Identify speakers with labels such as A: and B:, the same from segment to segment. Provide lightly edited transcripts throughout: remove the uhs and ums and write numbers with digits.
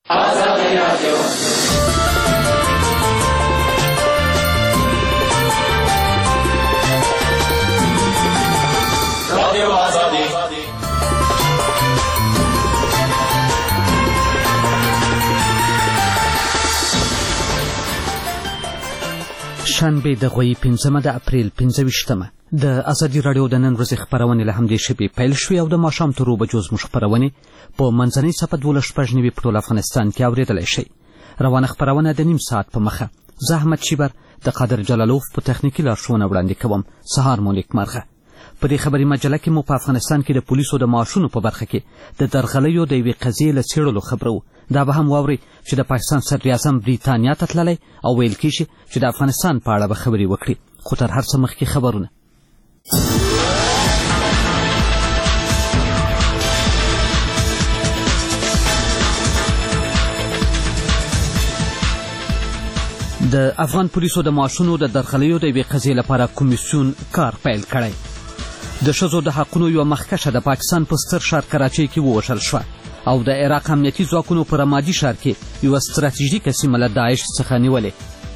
A: شنبه د غوی 15 د اپریل 25 د ازادي راډیو د نن ورځې خپرونې له همدې شپې پیل شوې او د ماښام تر 2 بجو زموږ خپرونې په منځنۍ صفحه 12 په ټول افغانستان کې اورېدلی شئ. روانه خپرونه د نیم ساعت په مخه زه احمد شیبر د قادر جلالوف په تخنیکي لارښوونه وړاندې کوم. سهار مو نیکمرغه. په دې خبري مجله کې مو په افغانستان کې د پولیسو د معاشونو په برخه کې د درغلیو د یوې قضیې له څېړلو خبرو. دا به هم واورئ چې د پاکستان صدراعظم بریتانیا ته تللی او ویل کېږي چې د افغانستان په اړه به خبرې وکړي. خو تر هر څه مخکې خبرونه. د افغان پولیسو د معاشونو د درغلیو د یوې قضیې لپاره کمیسیون کار پیل کړی. د ښځو د حقونو یوه مخکشه د پاکستان په ستر ښار کراچۍ کې ووژل شوه او د عراق امنیتي ځواکونو په رمادي ښار کې یوه ستراتیژیکه سیمه له داعش څخه نیولې.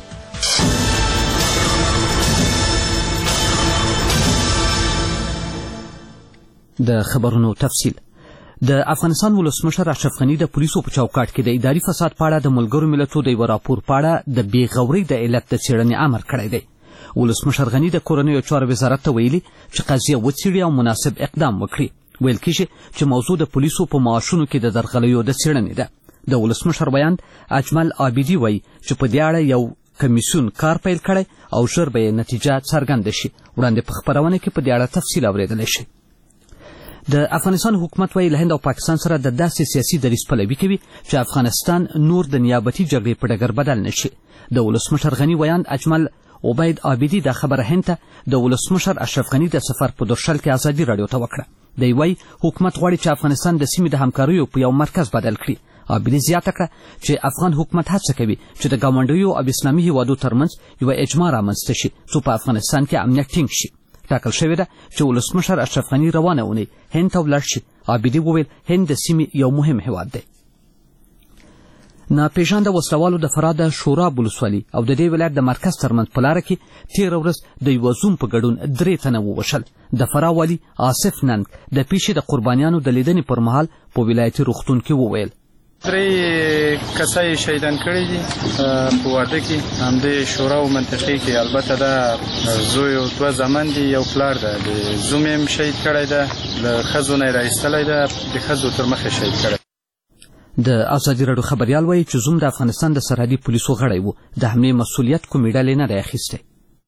A: د خبرونو تفصیل. د افغانستان ولسمشر اشرف غني د پولیسو په چوکاټ کې د اداري فساد په اړه د ملګرو ملتونو د یوه راپور په اړه د بې غورۍ د علت د څېړنې امر کړی دی. ولسمشر غني د کورنیو چارو وزارت ته ویلي چې قضیه وڅېړي او مناسب اقدام وکړي. ویل کېږي چې موضوع د پولیسو په معاشونو کې د درغلیو د څېړنې ده. د ولسمشر ویاند اجمل عابدي وایي چې په دې اړه یو کمیسیون کار پیل کړی او ژر به یې نتیجه څرګنده شي. وړاندې په خپرونه کې په دې اړه تفصیل اورېدلی شي. د افغانستان حکومت وایي له هند او پاکستان سره د داسې سیاسي دریځ پلوي کوي چې افغانستان نور د نیابتي جګړې په ډګر بدل نه شي. د ولسمشر غني ویاند اجمل عبید عابدي دا خبره هند ته د ولسمشر اشرف غني د سفر په درشل کې ازادي راډیو ته وکړه. دی وایي حکومت غواړي چې افغانستان د سیمې د همکاریو په یو مرکز بدل کړي. عابدي زیاته کړه چې افغان حکومت هڅه کوي چې د ګاونډیو او اسلامي هیوادو ترمنځ یوه اجماع رامنځته شي څو په افغانستان کې امنیت ټینګ شي. ټاکل شوې ده چې ولسمشر اشرف غني روانه اونۍ هند ته ولاړ شي. عابدي وویل هند د سیمې یو مهم هیواد دی. ناپېژانده وسلوالو د فراه د شوراب ولسوالي او د دې ولایت د مرکز ترمنځ په لاره کې تېره ورځ د یوه زوم په ګډون 3 تنه ووژل. د فراه والي آصف ننګ د پیښې د قربانیانو د لیدنې پر مهال په ولایتي روغتون کې وویل
B: 3 کسه یې شهیدان کړي دي په واده کې همدې شورا و منطقې کې. البته دا زوی او 2 زامن دي یو پلار ده. د زوم یې شهید کړی ده له ښځو نه یې راایستلی ده د ښځو تر مخې شهید کړی.
A: د ازادي راډیو خبریال وایي چې زوم د افغانستان د سرحدي پولیسو غړی و. د حملې مسؤلیت کومې ډلې نه دی اخیستی.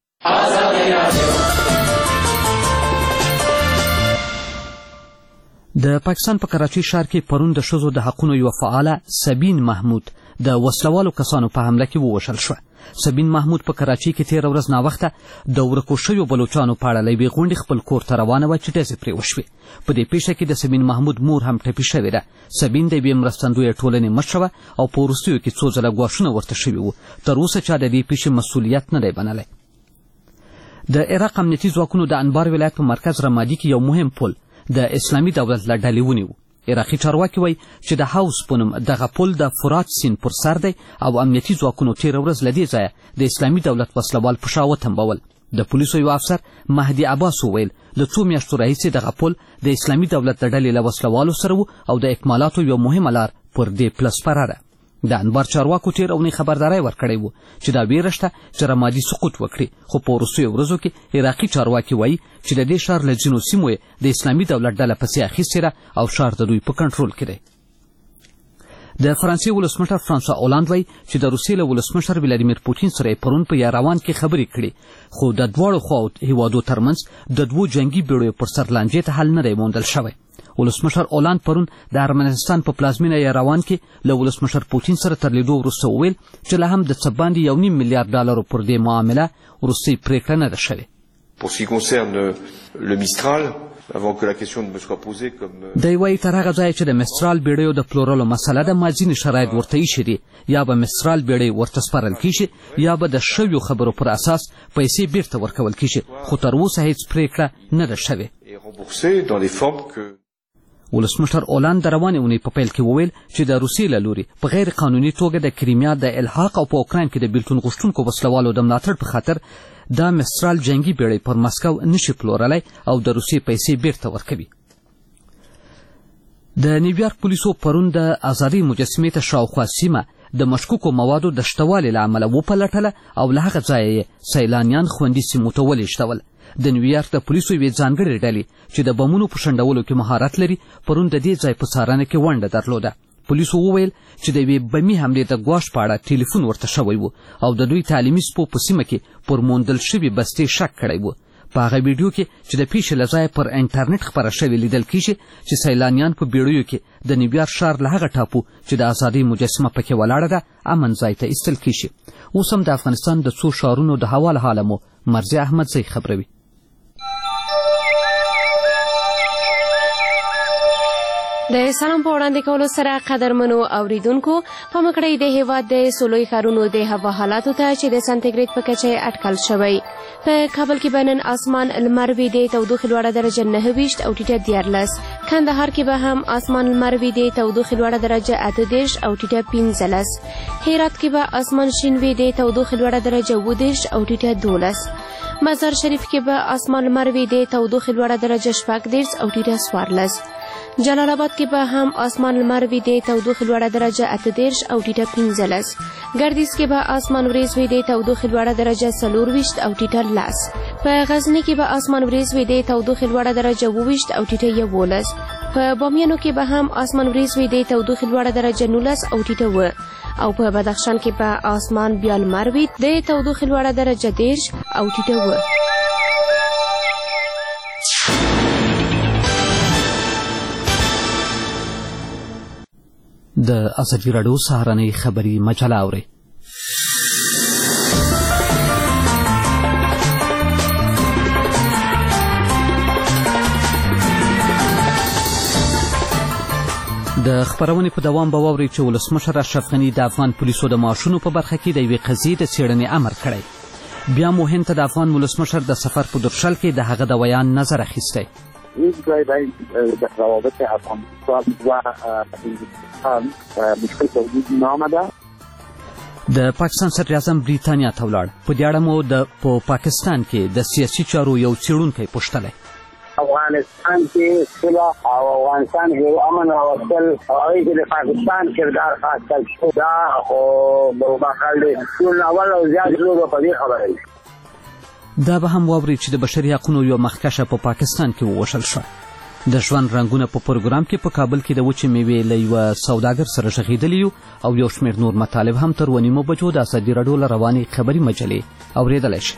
A: د پاکستان په کراچۍ ښار کې پرون د ښځو د حقونو یوه فعاله سبین محمود د وسلوالو کسانو په حمله کې ووژل شوه. سبین محمود په کراچۍ کې تېره ورځ ناوخته د ورکو شویو بلوچانو په اړه له یوې غونډې خپل کور ته روانه وه چې ډزې پرې وشوې. په دې پیښه کې د سبین محمود مور هم ټپي شوې ده. سبین د یوې مرستندویه ټولنې مشره وه او په وروستیو کې 2 ځله ګواښونه ورته شوي وو. تر اوسه چا د دې پیښې مسؤلیت نه دی منلی. د عراق امنیتي ځواکونو د انبار ولایت په مرکز رمادي کې یو مهم پل د اسلامي دولت له ډلې ونیو. عراقي چارواکي وایي چې د حوض په نوم دغه پل د فرات سیند پر سر دی او امنیتي ځواکونو تېره ورځ له دې ځایه د اسلامي دولت وسلوال په شا وتمبول. د پولیسو یو افسر مهدي عباس وویل د 2 میاشتو راهیسې دغه پل د اسلامي دولت د ډلې له وسلوالو سره و او د اکمالاتو یوه مهمه لار پر دې پله سپره ده. د انبار چارواکو تېره اونۍ خبرداری ورکړی و چې دا ویره شته چې رمادي سقوط وکړي. خو په وروستیو ورځو کې عراقي چارواکي وایي چې د دې ښار له ځینو سیمو یې د اسلامي دولت ډله پسې اخیستې ده او ښار د دوی په کنټرول کې دی. د فرانسې ولسمشر فرانسوا اولاند وایي چې د روسیې له ولسمشر ولادیمیر پوتین سره یې پرون په یاروان کې خبرې کړي خو د دواړو خواو هیوادو ترمنځ د 2 جنګي بیړیو پر سر لانجې ته حل نه دی موندل شوی. ولسمشر اولاند پرون د ارمنستان په پلازمینه یاروان کې له ولسمشر پوتین سره تر لیدو وروسته وویل چې لا هم د څه باندې $1.5 میلیارد پر دې معامله وروستۍ پرېکړه نه ده شوې. دی وایي تر هغه ځایه چې د مسترال بیړیو د پلورلو مسله ده مازینې شرایط ورته ایښي دي. یا به مسترال بیړۍ ورته سپارل کېږي یا به د شویو خبرو پر اساس پیسې بیرته ورکول کېږي. خو تر اوسه هیڅ پرېکړه نه ده شوې. ولسمشر اولند د روانې اونۍ په پیل کې وویل چې د روسیې له لوري په غیر قانوني توګه د کریمیا د الحاق او په اوکراین کې د بیلتون غوښتونکو وسلوالو د ملاتړ په خاطر دا مسترال جنگي بیړۍ پر مسکو نشي پلورلی او د روسیې پیسې بیرته ورکوي. د نیویارک پولیسو پرون د ازادۍ مجسمې ته شاوخوا سیمه د مشکوکو موادو د شتوالي له امله وپلټله او له هغه ځایه یې سیلانیان خوندي سیمو ته ولېږدول. د نیویارک د پولیسو یوې ځانګړې ډلې چې د بمونو په شنډولو کې مهارت لري پرون د دې ځای په څارنه کې ونډه درلوده. پولیسو وویل چې د یوې بمي حملې د ګواښ په اړه ټلیفون ورته شوی و او د دوی تعلیمي سپو په سیمه کې پر موندل شوي بستې شک کړی و. په هغه ویډیو کې چې د پیښې له ځایه پر انټرنیټ خپره شوې لیدل کیږي چې سیلانیان په بیړیو کې د نیویارک ښار له هغه ټاپو چې د ازادۍ مجسمه پکې ولاړه ده امن ځای ته ایستل کیږي. اوس هم د افغانستان د څو ښارونو د هوا له حاله مو مرضی احمدزی خبروي.
C: د سلام په وړاندې کولو سره قدرمنو اوریدونکو په مکړی د هیواد د سولوي ښارونو د هوا حالاتو ته چې د سانتیګریډ په کچه اټکل شوی. په کابل کې به نن اسمان لمر وي د تودوخې لوړه درجه 29 او ټیټه 14. کندهار کې به هم اسمان لمر وي د تودوخې لوړه درجه 28 او ټیټه 15. هرات کې به اسمان شین وي د تودوخې لوړه درجه 20 او ټیټه 12. مزار شریف کې به اسمان لمر وي د تودوخې لوړه درجه 14 او ټیټه 14. جلال آباد کې به هم اسمان لمر وي د تودوخې لوړه درجه 28 او ټیټه 15. ګردیز کې به اسمان وریځ وي د تودوخې لوړه درجه 24 او ټیټه 10. په غزني کې به اسمان وریځ وي د تودوخې لوړه درجه 20 او ټیټه 11. په بامیانو کې به هم اسمان وریځ وي د تودوخې لوړه درجه 19 او ټیټه 9. او په بدخشان کې به اسمان بیا لمر وي د تودوخې لوړه درجه 10 او ټیټه 9.
A: د ازادي راډیو سهارنۍ خبري مجله اورئ. د خبرونې په دوام به واورئ چې ولسمشر اشرف غني د افغان پولیسو د معاشونو په برخه کې د یوې قضیې د څېړنې امر کړی. بیا مو هند ته د افغان ولسمشر د سفر په درشل کې د هغه د ویان نظر اخیستی.
D: یک جای در روابط افغانستان و هندوستان مشکل به وجود نآمده.
A: د پاکستان صدر اعظم بریتانیا ته ولاړ. په دې اړه مو په پاکستان کې د سیاسي چارو یو څېړونکی پوښتلی.
D: افغانستان کې صلح او افغانستان کې امن راوستل او هغې کې د پاکستان کردار خاص کړل شو دا خو بهرحال ټول اول او زیات لوبه په دې خبره وي.
A: دا به هم واورئ چې د بشري حقونو یو مخکشه په پاکستان کې ووژل شوه. د ژوند رنګونه په پروګرام کې په کابل کې د وچې میوې له یوه سوداګر سره غږېدلي یو او یو شمېر نور مطالب هم تر 2:30 بجو د ازادي راډیو له روانې خبري مجلې اورېدلی شئ.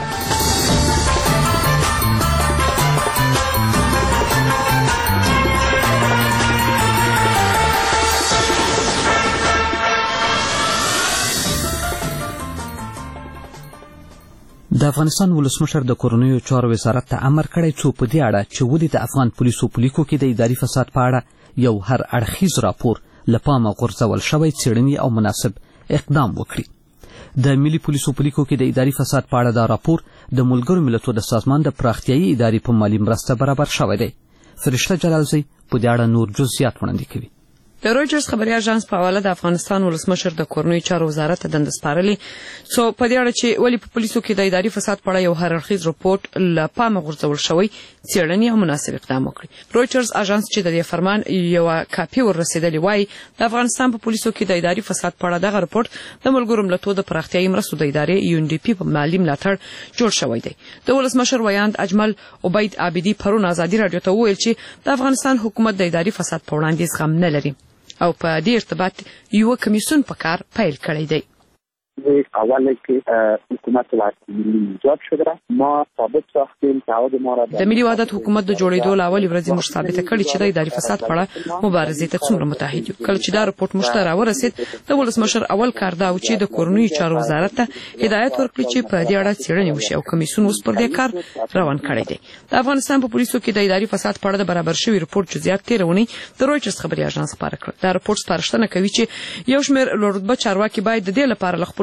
A: د افغانستان ولسمشر د کورنیو چارو وزارت ته امر کړی څو په دې اړه چې ولې د افغان پولیسو په لیکو کې د اداري فساد په اړه یو هر اړخیز راپور له پامه غورځول شوی څېړنې او مناسب اقدام وکړي. د ملي پولیسو په لیکو کې د اداري فساد په اړه دا راپور د ملګرو ملتونو د سازمان د پراختیایي ادارې په مالي مرسته برابر شوی دی. فرشته جلالزی په دې اړه نور جزئیات وړاندې کوي.
E: د رویټرز خبري اژانس په حواله د افغانستان ولسمشر د کورنیو چارو وزارت ته دنده سپارلې څو په دې اړه چې ولې په پولیسو کې د اداري فساد په اړه یو هر اړخیز رپورټ له پامه غورځول شوی څېړنې او مناسب اقدام وکړي. رویټرز اژانس چې د دې فرمان یو کاپي ورسېدلې وایي د افغانستان په پولیسو کې د اداري فساد په اړه دغه رپورټ د ملګرو ملتونو د پراختیایي مرستو د ادارې UNDP په مالي ملاتړ جوړ شوی دی. د ولسمشر ویاند اجمل عبید عابدي پرون ازادي راډیو ته وویل چې د افغانستان حکومت د اداري فساد په وړاندې زغم نه لري او په دې ارتباط یو کمیسیون په کار پیل کړی دی.
D: اولی که حکومت ملی ایجاد شده ما ثابت ساختیم که عهد ما را
E: د ملي وحدت حکومت د جوړېدو له اولې ورځې موږ ثابته کړې چې د اداري فساد په اړه مبارزې ته څومره متحد یو. کله چې دا رپورټ موږ ته راورسېد د ولسمشر اول کار دا و چې د کورنیو چارو وزارت ته هدایت ورکړي چې په دې اړه څېړنې وشي او کمیسیون اوس پر دې کار روان کړی دی. د افغانستان په پولیسو کې د اداري فساد په اړه د برابر شوي رپورټ جزئیات تېره اونۍ د رویټرز خبري اژانس خپاره کړ. دا رپورټ سپارښتنه کوي چې یو شمېر لوړ رتبه چارواکي باید د دې لپاره له خپلو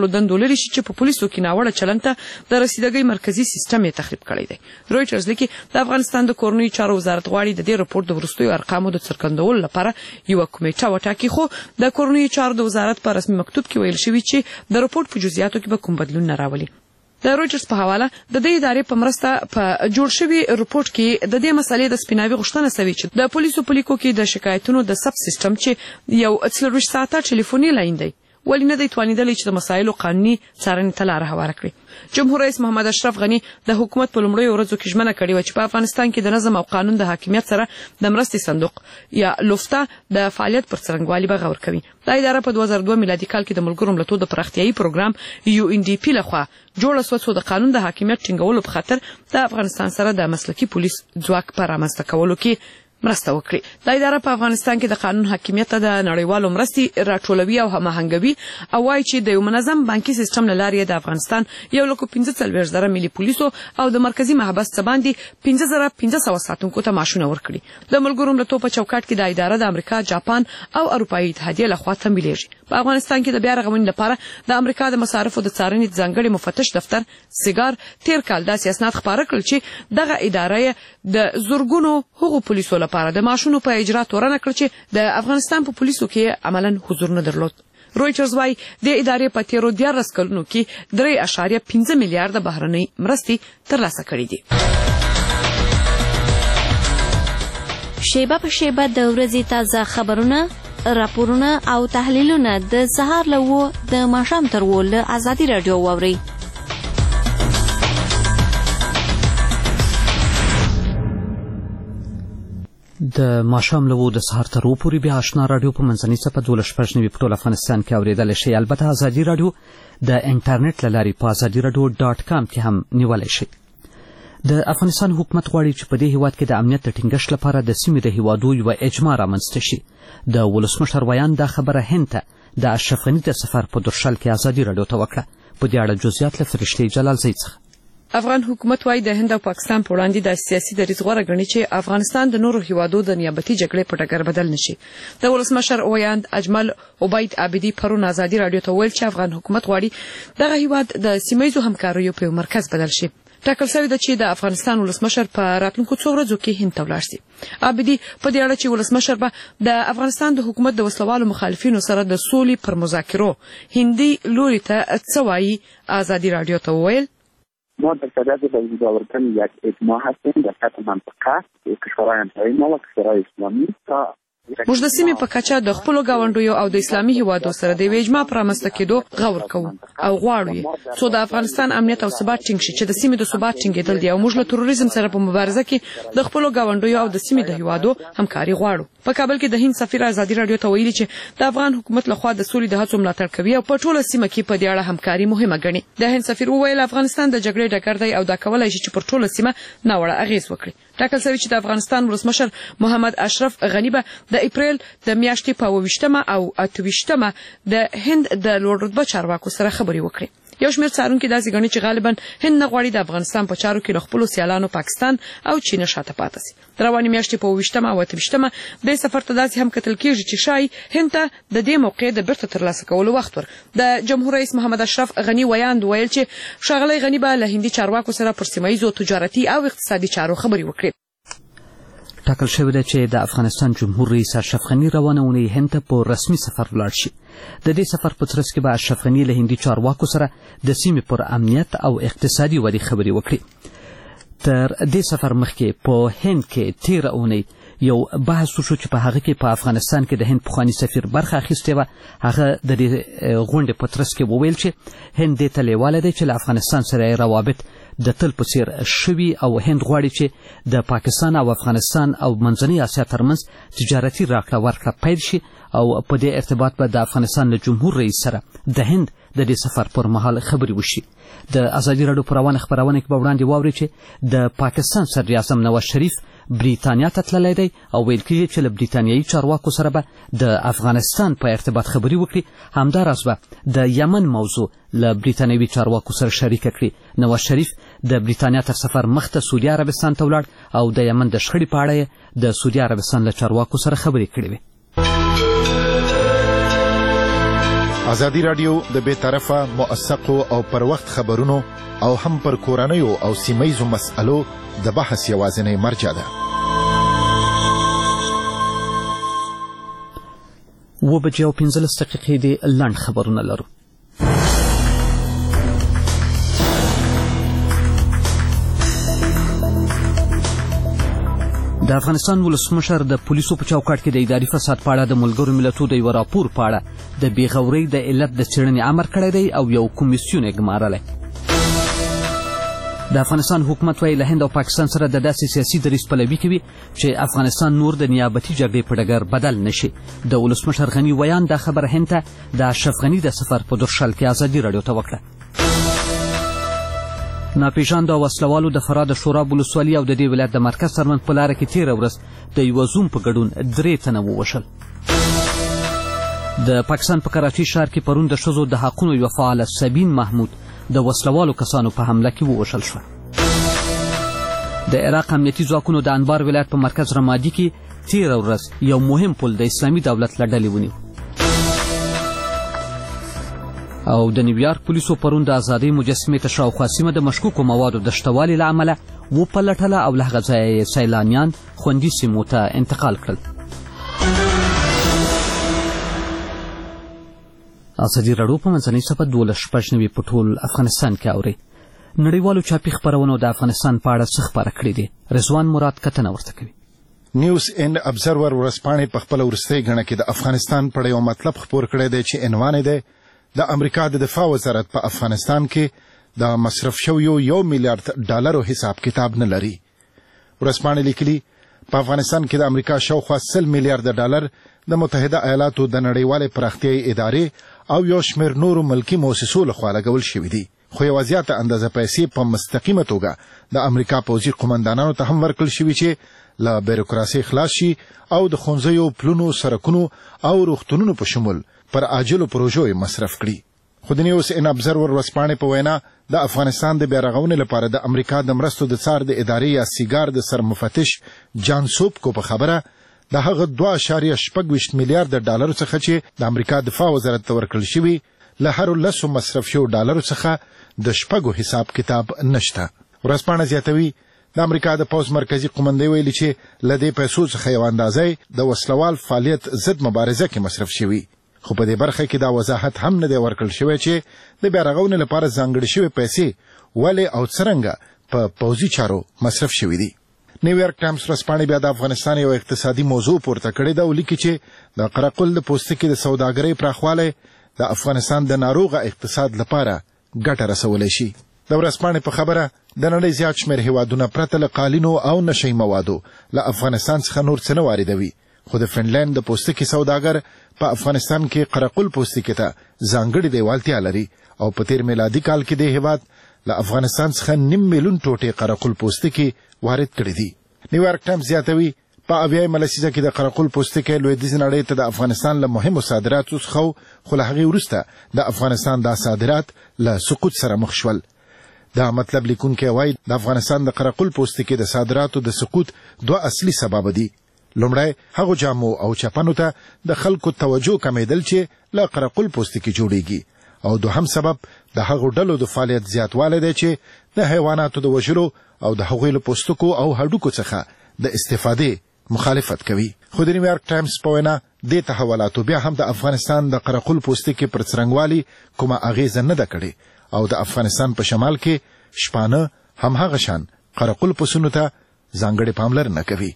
E: خپل دندو لري چې په پولیسو کې ناوړه چلند ته د رسیدګۍ مرکزی سیستم یې تخریب کړی دی. رویټرز لیکي د افغانستان د کورنیو چارو وزارت غواړي د دې راپور د وروستیو ارقامو د څرګندولو لپاره یوه کمیټه وټاکي، خو د کورنیو چارو د وزارت په رسمي مکتوب کې ویل شوي چې د راپور په جزئیاتو کې به کوم بدلون نه راولي. د رویټرز په حواله د دې ادارې په مرسته په جوړ شوي رپورټ کې د دې مسلې د سپیناوي غوښتنه شوې چې د پولیسو په لیکو کې د شکایتونو د ثبت سیستم چې یو 24 ساعته ټلیفوني لاین دی ولې نه دی توانېدلی چې د مسایلو قانوني څارنې ته لاره هواره کړي. جمهور رئیس محمد اشرف غني د حکومت په لومړیو ورځو کې ژمنه کړې وه چې په افغانستان کې د نظم او قانون د حاکمیت سره د مرستې صندوق یا لوفتا د فعالیت پر څرنګوالي به غور کوي. دا اداره په 2002 میلادي کال کې د ملګرو ملتونو د پراختیایي پروګرام UNDP لخوا جوړه شوه چې د قانون د حاکمیت ټینګولو په خاطر د افغانستان سره د مسلکي پولیس ځواک په رامنځته کولو کې مرسته وکړي. دا اداره په افغانستان کې د قانون حاکمیت ته د نړیوالو مرستې راټولوي او هماهنګوي او وایي چې د یو منظم بانکي سیستم له لارې د افغانستان 1,45,000 ملي پولیسو او د مرکزی محبس څخه باندې 5,500 ساتونکو ته معاشونه ورکړي. د ملګرو ملتونو په چوکاټ کې دا اداره د امریکا، جاپان او اروپایي اتحادیې لخوا تمویلیږي. په افغانستان کې د بیا رغونې لپاره د امریکا د مصارفو د څارنې ځانګړي مفتش دفتر سیګار تیر کال داسې اسناد خپاره کړل چې دغه اداره د زورګونو هغو پولیسو لپاره د معاشونو په اجرا تورنه کړ چې د افغانستان په پولیسو کې عملاً حضور نه درلود. رویټرز وايي د ادارې په تیرو 14 کلونو کې 3.5 میلیارډ بهرنۍ مرستې ترلاسه کړې دي.
F: شیبه په شیبه د ورځې تازه خبرونه، راپورونه او تحلیلونه د سهار له 9 د ماښام تر 10 له ازادي راډیو واورئ.
A: د ماښام له 9 د سهار تر 10 پورې بیا آشنا راډیو په منځنۍ څپه 12.9 په ټول افغانستان کې اورېدلی شئ. البته ازادي راډیو د انټرنیټ له لارې په azadiراډیو.com کې هم نیولی شئ. د افغانستان حکومت غواړي چې په دې هیواد کې د امنیت د ټینګښت لپاره د سیمې د هیوادو یوه اجماع رامنځته شي. د ولسمشر ویان دا خبره هند ته د اشرف غني د سفر په درشل کې ازادي راډیو ته وکړه. په دې اړه جزئیات له فرشتې جلالزی څخه.
E: افغان حکومت وايي د هند او پاکستان په وړاندې د سیاسي دریځ غوره ګڼي چې افغانستان د نورو هیوادو د نیابتي جګړې په ډګر بدل نشي. د ولسمشر ویاند اجمل عبید عابدي پرون ازادي راډیو ته ویل چې افغان حکومت غواړي دغه هیواد د سیمه‌ییزو همکاریو په مرکز بدل شي. ټاکل شوی ده چې د افغانستان ولسمشر په راتلونکو څو ورځو کې هند ته ولاړ شي. عابدي په دې اړه چې ولسمشر به د افغانستان د حکومت د وسلوالو مخالفینو سره د سولې پر مذاکرو هندي لوري ته څه وایي ازادي راډیو ته وویل
G: ما در صدد باورکن یک اجماع هستیم در سطح منطقه کشورهای همسایه ما و کشورهای اسلامی تا
E: موږ د سیمې په کچه د خپلو ګاونډیو او د اسلامي هیوادو سره د یوې اجماع په رامنځته کېدو غور کوو او غواړو یې څو د افغانستان امنیت او ثبات ټینګ شي چې د سیمې د ثبات ټینګېدل دي او موږ له تروریزم سره په مبارزه کې د خپلو ګاونډیو او د سیمې د هیوادو همکاري غواړو. په کابل کې د هند سفیر ازادي راډیو ته ویلي چې د افغان حکومت لخوا د سولې د هڅو ملاتړ کوي او په ټوله سیمه کې په دې اړه همکاري مهمه ګڼي. د هند سفیر وویل افغانستان د جګړې ډګر دی او دا کولای شي چې پر ټوله سیمه ناوړه اغېز وکړي. ټاکل شوی چې د افغانستان ولسمشر محمد اشرف غني به د اپریل د میاشتې په 28 او 28 د هند د لوړ رتبه چارواکو سره خبرې وکړي. یو شمېر څارونکي داسې ګڼي چې غالبا هند نه غواړي د افغانستان په چارو کې له خپلو سیالانو پاکستان او چین شاته پاتې شي. د روانې میاشتې په 28 او 28 د سفر ته داسې هم کتل کېږي چې شاید هند ته د دې موقع د بیرته ترلاسه کولو وخت ور. د جمهور رئیس محمد اشرف غني ویاند ویل چې ښاغلی غني به له هندي چارواکو سره پر سیمه‌ییزو تجارتي او اقتصادي چارو خبرې وکړي.
A: ټاکل شوی ده چې د افغانستان جمهور رئیس اشرف غني روانه اونۍ هند ته په رسمي سفر ولاړ شي. د دې سفر په ترڅ کې به اشرف غني له هندي چارواکو سره د سیمې پر امنیت او اقتصادي ودې خبرې وکړي. تر دې سفر مخکې په هند کې تیره اونۍ یو بحث وشو چې په هغه کې په افغانستان کې د هند پخواني سفیر برخه اخیستې وه. هغه د دې غونډې په ترڅ کې وویل چې هند دې ته لیواله دی چې له افغانستان سره روابط د تل په څیر شوي او هند غواړي چې د پاکستان او افغانستان او منځنۍ اسیا ترمنځ تجارتي راکړه ورکړه پیل شي او په دې ارتباط به د افغانستان له جمهور رئیس سره د هند د دې سفر پر مهال خبرې وشي. د ازادي راډیو په روانه خپرونه کې به وړاندې واورئ چې د پاکستان صدر اعظم نواز شریف بریتانیا ته تللی دی او ویل کېږي چې له بریتانیایي چارواکو سره به د افغانستان په ارتباط خبرې وکړي. همداراز به د یمن موضوع له بریتانیوي چارواکو سره شریکه کړي. نواز شریف د بریتانیا تر سفر مخته سعودي عربستان ته ولاړ او د یمن د شخړې په اړه د سعودي عربستان له چارواکو سره خبرې کړې وې.
H: ازادي رادیو د بې طرفه موثقو او پر وخت خبرونو او هم پر کورنیو او سیمهیزو مسألو د بحث یوازینی مرجع ده.
A: 7:15 د لنډ خبرونه لرو. د افغانستان ولسمشر د پولیسو په چوکاټ کې د اداري فساد په اړه د ملګرو ملتونو د یو راپور په اړه د بېغورۍ د علت د څېړنې امر کړی دی او یو کمیسیون یې ګمارلی. د افغانستان حکومت وایي له هند او پاکستان سره د داسې سیاسي دریځ پلوي کوي چې افغانستان نور د نیابتي جګړې په ډګر بدل نشي. د ولسمشر غني ویان دا خبره هند ته د اشرف غني د سفر په درشل کې ازادي راډیو ته وکړه. ناپېژاندو او وسلوالو د فراه د شوراب ولسوالي او د دې ولایت د مرکز ترمنځ په لاره کې تېره ورځ د یوه زوم په ګډون 3 تنه ووژل. د پاکستان په کراچۍ ښار کې پرون د ښځو د حقونو یوه فعاله سبین محمود د وسلوالو کسانو په حمله کې ووژل شوه. د عراق امنیتي ځواکونو د انبار ولایت په مرکز رمادي کې تېره ورځ یو مهم پل د اسلامي دولت له ډلې ونیو. او د نیویارک پولیسو پرون د ازادۍ مجسمې ته شاوخوا سیمه د مشکوکو موادو د شتوالي له امله وپلټله او له هغه ځایه یې سیلانیان خوندي سیمو ته انتقال کړل. ازادي راډیو په منځنۍ صفحه 12 په ټول افغانستان کې اوري. نړیوالو چاپي خپرونو د افغانستان په اړه څه خپاره کړي دي؟ رضوان مراد کتنه ورته کوي.
H: نیوز اینډ ابزرور ورځپاڼې په خپله وروستۍ ګڼه کې د افغانستان په اړه یو مطلب خپور کړی دی چې عنوان یې دی د امریکا د دفاع وزارت په افغانستان کې د مصرف شویو $1 میلیارډ حساب کتاب نه لري. ورځپاڼې لیکلي په افغانستان کې د امریکا شاوخوا $100 میلیارډ د متحده ایالاتو د نړیوالې پراختیایي ادارې او یو شمېر نورو ملکي مؤسسو لخوا لګول شوي دي، خو یوه زیاته اندازه پیسې په مستقیمه توګه د امریکا پوځي قمندانانو ته هم ورکړل شوي چې له بیروکراسۍ خلاص شي او د ښوونځیو، پلونو، سړکونو او روغتونونو په شمول پر عاجلو پروژو مصرف کړي. خو د نیوز اینډ ابزرور ورځپاڼې په وینا د افغانستان د بیارغونې لپاره د امریکا د مرستو د څار د ادارې یا سیګار د سرمفتش جان سوپکو په خبره د هغه $2.6 میلیارډ څخه چې د امریکا دفاع وزارت ته ورکړل شوي له هرو 10 مصرف شوو ډالرو څخه د 6 حساب کتاب نشته. ورځپاڼه زیاتوي د امریکا د پوځ مرکزي قومندې ویلي چې له دې پیسو څخه یو اندازه د وسلوال فعالیت ضد مبارزه کې مصرف شوي، خو په دې برخه کې دا وضاحت هم نه دی ورکړل شوی چې د بیارغونې لپاره ځانګړې شوې پیسې ولې او څرنګه په پوځي چارو مصرف شوي دي. نیویارک ټایمز ورځپاڼې بیا د افغانستان یو اقتصادي موضوع پورته کړې ده او لیکي چې د قره د پوستکي د سوداګرۍ پراخوالی د افغانستان د ناروغه اقتصاد لپاره ګټه رسولی شي. د ورځپاڼې په خبره د نړۍ زیات شمېر هیوادونه پرته له قالینو او نشهیي موادو له افغانستان څخه نور څه نه واردوي، خو د فنلنډ د پوستکي سوداګر په افغانستان کې قره پوستکي ته ځانګړې دیوالتیا لري او په تیر میلادي کال کې د هیواد له افغانستان څخه 9 میلیون ټوټې قره پوستکي وارد کړي دي. نیویارک ټایمز زیاتوي په 80مه لسیزه کې د قره پوستکي لویدیځې نړۍ ته د افغانستان له مهمو صادراتو څخه خو له هغې وروسته د افغانستان دا صادرات له سقوط سره مخ شول. دا مطلب لیکونکی وایي د افغانستان د قره پوستکي د صادراتو د سقوط 2 اصلي سبب دي. لومړی هغو جامو او چپنو ته د خلکو توجه کمیدل چې له قره پوستکي جوړیږي، او دوهم سبب د هغو ډلو د فعالیت زیاتوالی دی چې د حیواناتو د وژلو او د هغوی له پوستکو او هډوکو څخه د استفادې مخالفت کوي. خو د نیویارک ټایمز په وینا دې تحولاتو بیا هم د افغانستان د قره پوستکي پر څرنګوالي کومه اغیزه نه ده کړې او د افغانستان په شمال کې شپانه همهغه شان قره پسونو ته ځانګړې پاملرنه کوي.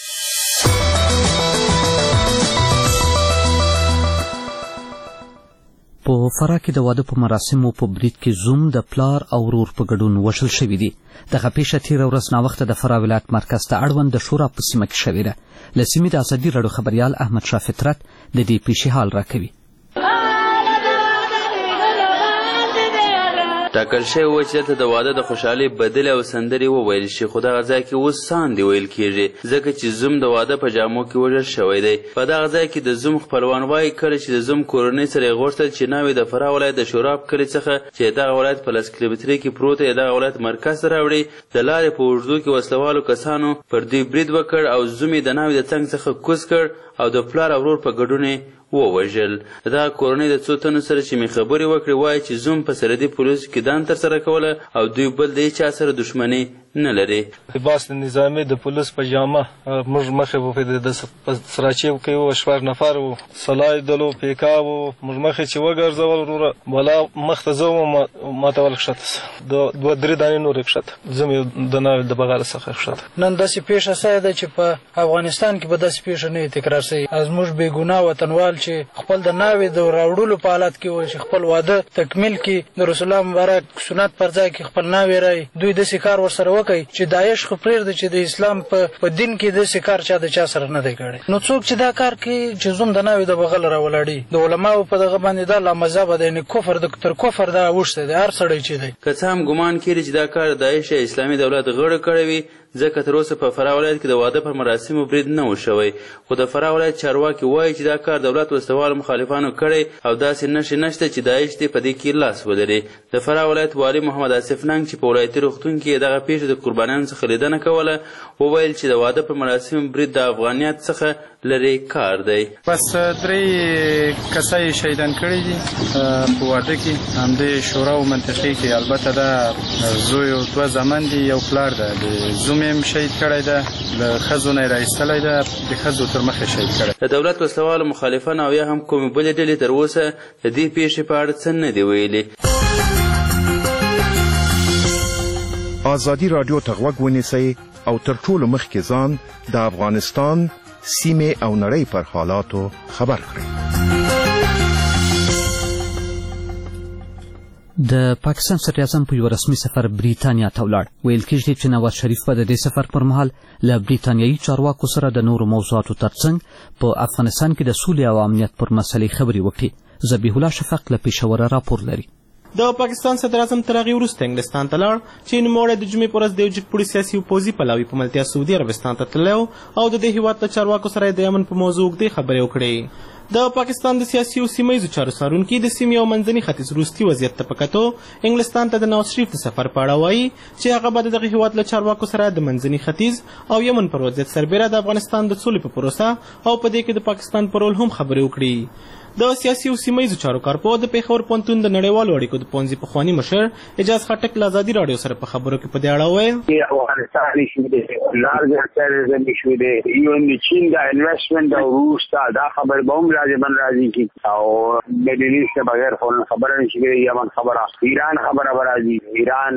A: په فراه کې د واده په مراسمو په برید کې زوم د پلار او ورور په ګډون وژل شوي دي. دغه پیښه تېره ورځ ناوخته د فراه ولایت مرکز ته اړوند د شورا په سیمه کې شوې ده. له سیمې د ازادي راډیو خبریال احمدشاه فطرت د دې پیښې حال راکوي.
I: ټاکل شوی و چې دلته د واده د خوشحالۍ بدلې او سندرې وویل شي، خو دغه ځای کې اوس ساندې ویل کېږي ځکه چې زوم د واده په جامو کې وژل شوی دی. په دغه ځای کې د زوم خپلوان وایي کله چې د زوم کورنۍ سره یې غوښتل چې ناوې د فراه ولایت د شوراب کلي څخه چې دغه ولایت په 10 کیلومترۍ کې پروت دی دغه ولایت مرکز ته راوړي، د لارې په اوږدو کې وسلوالو کسانو پر دوی برید وکړ او زوم یې د ناوې د څنګ څخه کوز کړ او د پلار او ورور په ګډون یې ووژل. دا کورنۍ د څو تنو سره چې مې خبرې وکړې وایي چې زوم په سرحدي پولیسو کې دنده ترسره کوله او دوی بل د هېچا سره دښمني نه لري.
J: لباس نظامي د پولیس په جامه موږ مخې په سراچې کې وو، شپږ نفر وو، سلای دلو پیکا وو، موږ مخې چې وګرځول وروره بلا مخ ته زه وم ما ته ولښته دوه درې دانې نورې کښته زه مې د ناوې د بغل څخه کښته.
K: نن داسې پیښه سوې ده چې په افغانستان کې به داسې پیښه نه تکرار شي. زموږ بې ګناه وطنوال چې خپل د ناوې د راوړلو په حالت کې وو چې خپل واده تکمیل کړي، د رسول الله مبارک سنت پر ځای کې خپل ناوې رایي، دوی داسې کار ورسره وکړي چې داعش خو پرېږده چې د اسلام په دین کې داسې کار چا د چا سره نه دی کړی. نو څوک چې دا کار کوي چې زوم د ناوې د بغل راولاړي، د علماو په دغه باندې دا لامذهبه دی، یعنې کفر تر کفر دا اوښتی دی هر سړی چې دی.
I: که څه هم ګمان کړي چې دا کار داعش یا اسلامي دولت غړو کړی وي، ځکه تر اوسه په فراه ولایت کې د واده پر مراسمو برید نه و شوی، خو د فراه ولایت چارواکي وایي چې دا کار دولت وسلوالو مخالفانو کړی او داسې نښې نشته چې داعش دې په دې کې لاس ولري. د فراه ولایت والي محمد آصف ننګ چې په ولایتي روغتون کې دغه پیښې د قربانیانو څخه لیدنه کوله وویل چې د واده پر مراسمو برید د افغانیت څخه لرې کار دی.
B: بس 3 کسه یې شهیدان کړي دي په واده کې، همدې شورا او منطقې کې. البته دا زوی او 2 زامن دي، یو پلار ده، د زوم هم شهید کړی ده، له ښځو نه یې راایستلی ده، د ښځو تر مخې شهید کړی.
I: د دولت وسلوالو مخالفان او یا هم کومې بلې ډلې تر اوسه د دې پیښې په اړه څه نه دي ویلي.
L: ازادي راډیو ته غوږ ونیسئ او تر ټولو مخکې ځان د افغانستان سیمې او نړۍ پر حالاتو خبر کړئ.
A: د پاکستان صدر اعظم په یو رسمي سفر بریتانیا ته ولاړ. ویل کېږي چې نواز شریف به د دې سفر پر مهال له بریتانیایي چارواکو سره د نورو موضوعاتو ترڅنګ په افغانستان کې د سولې او امنیت پر مسلې خبرې وکړي. ذبیح الله شفق له پېښوره راپور لري.
M: د پاکستان صدر اعظم تر هغې وروسته انګلستان ته لاړ چې نوموړی د جمعې په ورځ د یو جګپوړي سیاسي او پوځي پلاوي په ملتیا سعودي عربستان ته تللی او د دې هېواد له چارواکو سره یې د یمن په موضوع اوږدې خبرې وکړې. د پاکستان د سیاسي او سیمه ییزو چارو څارونکي د سیمې او منځني ختیځ وروستي وضعیت ته په کتو انګلستان ته د نواز شریف د سفر په اړه وایي چې هغه به د دغه هېواد له چارواکو سره د منځني ختیځ او یمن پر وضعیت سربیره د افغانستان د سولې په پروسه او په دې کې د پاکستان پر رول هم خبرې وکړي. د سیاسي او سیمه ییزو چارو کارپوه د پېښور پوهنتون د نړیوالو اړیکو د پوهنځي پخواني مشر اجاز خټک له ازادي راډیو سره په خبرو کې په دې اړه وویل
D: افغانستان ایشو دی، لارجر ټیرریزم ایشو دی، ایون چین دا انویسټمنټ او روس دا خبر به هم راځي کی او مډل ایست بغیر خبره نشي کېږي. یمن خبره، ایران خبره راځي، ایران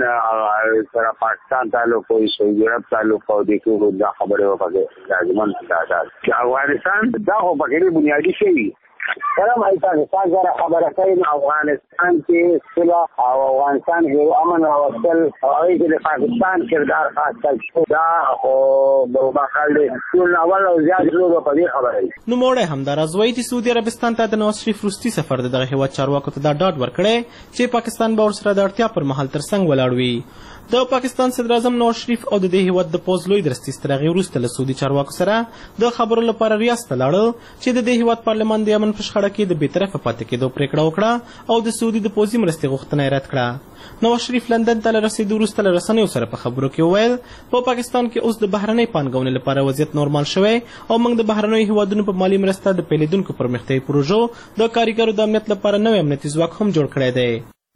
D: سره پاکستان تعلق او سعودي عرب تعلق او د ټول دا خبره وکړي لازمان دا چې افغانستان دا خو پکې بنیادی شی سلام علیکم. سره خبره کوي افغانستان کې صلح او افغانستان کې امن او وصل او هغه د پاکستان کردار خاص کړي دا خو په مخاله ټول اول او زیات لوګ په دې خبره.
M: نو موړی همداراز وایي چې سعودي عربستان ته د نواز شریف وروستي سفر دغه هېواد چارواکو ته دا ډاډ ورکړی چې پاکستان به ورسره د اړتیا پر مهال تر څنګ ولاړ وي. د پاکستان صدر اعظم نواز شریف او د دې هېواد د پوځ لوی درستیز تر هغې وروسته له سعودي چارواکو سره د خبرو لپاره ریاض ته لاړل چې د دې هېواد پارلمان د یمن په شخړه کې د بېطرفه پاتې کېدو پرېکړه وکړه او د سعودي د پوځي مرستې غوښتنه یې رد کړه. نواز شریف لندن ته له رسېدو وروسته له رسنیو سره په خبرو کې وویل په پاکستان کې اوس د بهرنۍ پانګونې لپاره وضعیت نورمال شوی او موږ د بهرنیو هېوادونو په مالي مرسته د پیلېدونکو پرمختیایي پروژو د کارګرو د امنیت لپاره نوی امنیتي ځواک هم جوړ کړی دی.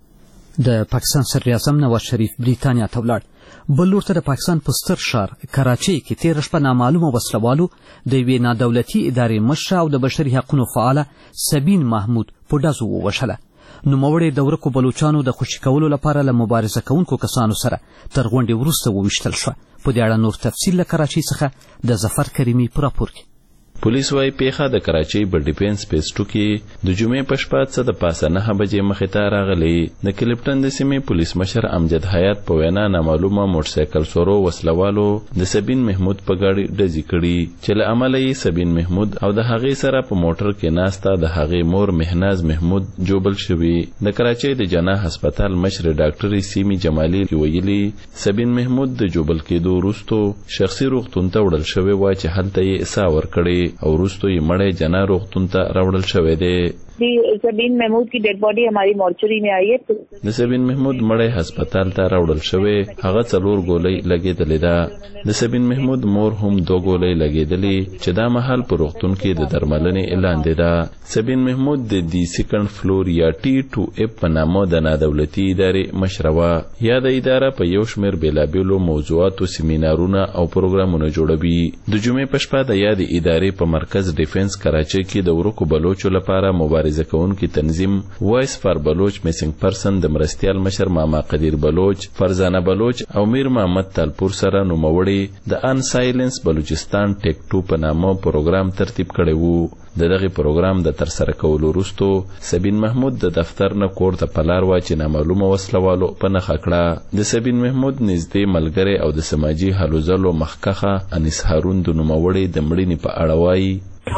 A: د پاکستان صدر اعظم نواز شریف بریتانیا ته ولاړ. بل لور ته د پاکستان په ستر ښار کراچۍ کې تېره شپه نامعلومه وسلوالو د یوې نادولتي ادارې مشره او د بشري حقونو فعاله سبین محمود په ډزو ووژله. نوموړې د ورکو بلوچانو د خوشي کولو لپاره له مبارزه کوونکو کسانو سره تر غونډې وروسته وویشتل شوه. په دې اړه نور تفصیل له کراچۍ څخه د ظفر کریمي په راپور کې.
N: پولیس وايي پیښه د کراچۍ په ډیفنس پیسټو کې د جمعې په شپه څه د پاسه 9 بجې مخې ته راغلی. د کلیپټن د سیمې پولیس مشر امجد حیات په وینا نامعلومه موټرسایکل سورو وسلوالو د سبین محمود په ګاډي ډزې کړي چې له امله یې سبین محمود او د هغې سره په موټر کې ناسته د هغې مور مهناز محمود جوبل شوي. د کراچۍ د جناح هسپتال مشر ډاکټر سیمی جمالي ویلي سبین محمود د جوبل کېدو وروسته شخصي روغتون ته وړل شوی و چې هلته یې اسا ورکړې او وروسته یې مړی جناح روغتون ته راوړل شوی دی.
O: सबीन महमूद की dead body हमारी मॉर्चरी में आई है.
N: د سبین محمود مړی هسپتال ته راوړل شوی. هغه 4 ګولۍ لګېدلې ده. د سبین محمود مور هم 2 ګولۍ لګېدلې چې دا مهال په روغتون کې د درملنې لاندې ده. سبین محمود د دی سیکنډ فلور یا T2F په نامه د نادولتي ادارې مشره وه. یاده اداره په یو شمېر بېلابېلو موضوعاتو سیمینارونه او پروګرامونه جوړوي. د جمعې په شپه د یادې ادارې په مرکز ډیفنس کراچۍ کې د ورکو بلوچو لپاره مبارزه کوونکي تنظیم وایس فار بلوچ میسنګ پرسن د مرستیال مشر ماما قدیر بلوچ، فرزانه بلوچ او میر محمد تالپور سره نوموړي د ان سایلنس بلوچستان ټیک 2 په نامه پروګرام ترتیب کړی وو. د دغه پروګرام د ترسره کولو وروسته سبین محمود د دفتر نه کور ته په لار وا چې نامعلومه وسلوالو په نښه کړه. د سبین محمود نږدې ملګری او د سماجي هلو ځلو مخکښه انیس هارون د نوموړي د مړینې په اړه وایي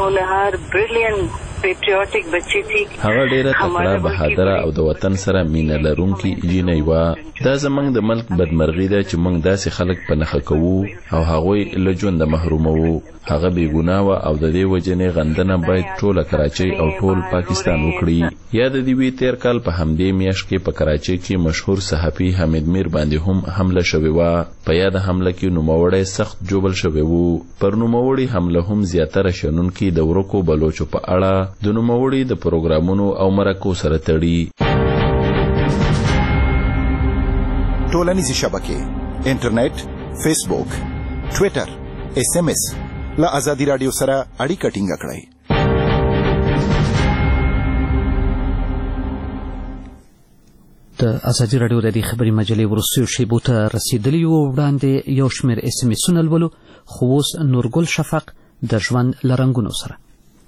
N: هغه ډیره تکړه، بهادره او د وطن سره مینه لرونکي جینۍ وه. دا زموږ د ملک بدمرغي ده چې موږ داسې خلک په نښه کوو او هغوی له ژونده محروموو. هغه بېګناه وه او د دې وجنې غندنه باید ټوله کراچۍ او ټول پاکستان وکړي. یاد دې وي تیر کال په همدې میاشت کې په کراچۍ کې مشهور صحافي حمید میر باندې هم حمله شوې وه. په یاده حمله کې نوموړی سخت جوبل شوی وو. پر نوموړي حمله هم زیاتره شنونکي د ورکو بلوچو په اړه د نوموړي د پروګرامونو او مرکو سره تړي.
H: ټولنیزې شبکې، انټرنیټ، فیسبوک، ټویټر، SMS له ازادي رادیو سره اړیکه ټینګه کړئ.
A: د ازادي رادیو د دې خبري مجلې وروستیو شیبو ته رسیدلی یو. وړاندې یو شمېر SMS-ونه لولو، خو اوس نورګل شفق د ژوند له رنګونو سره.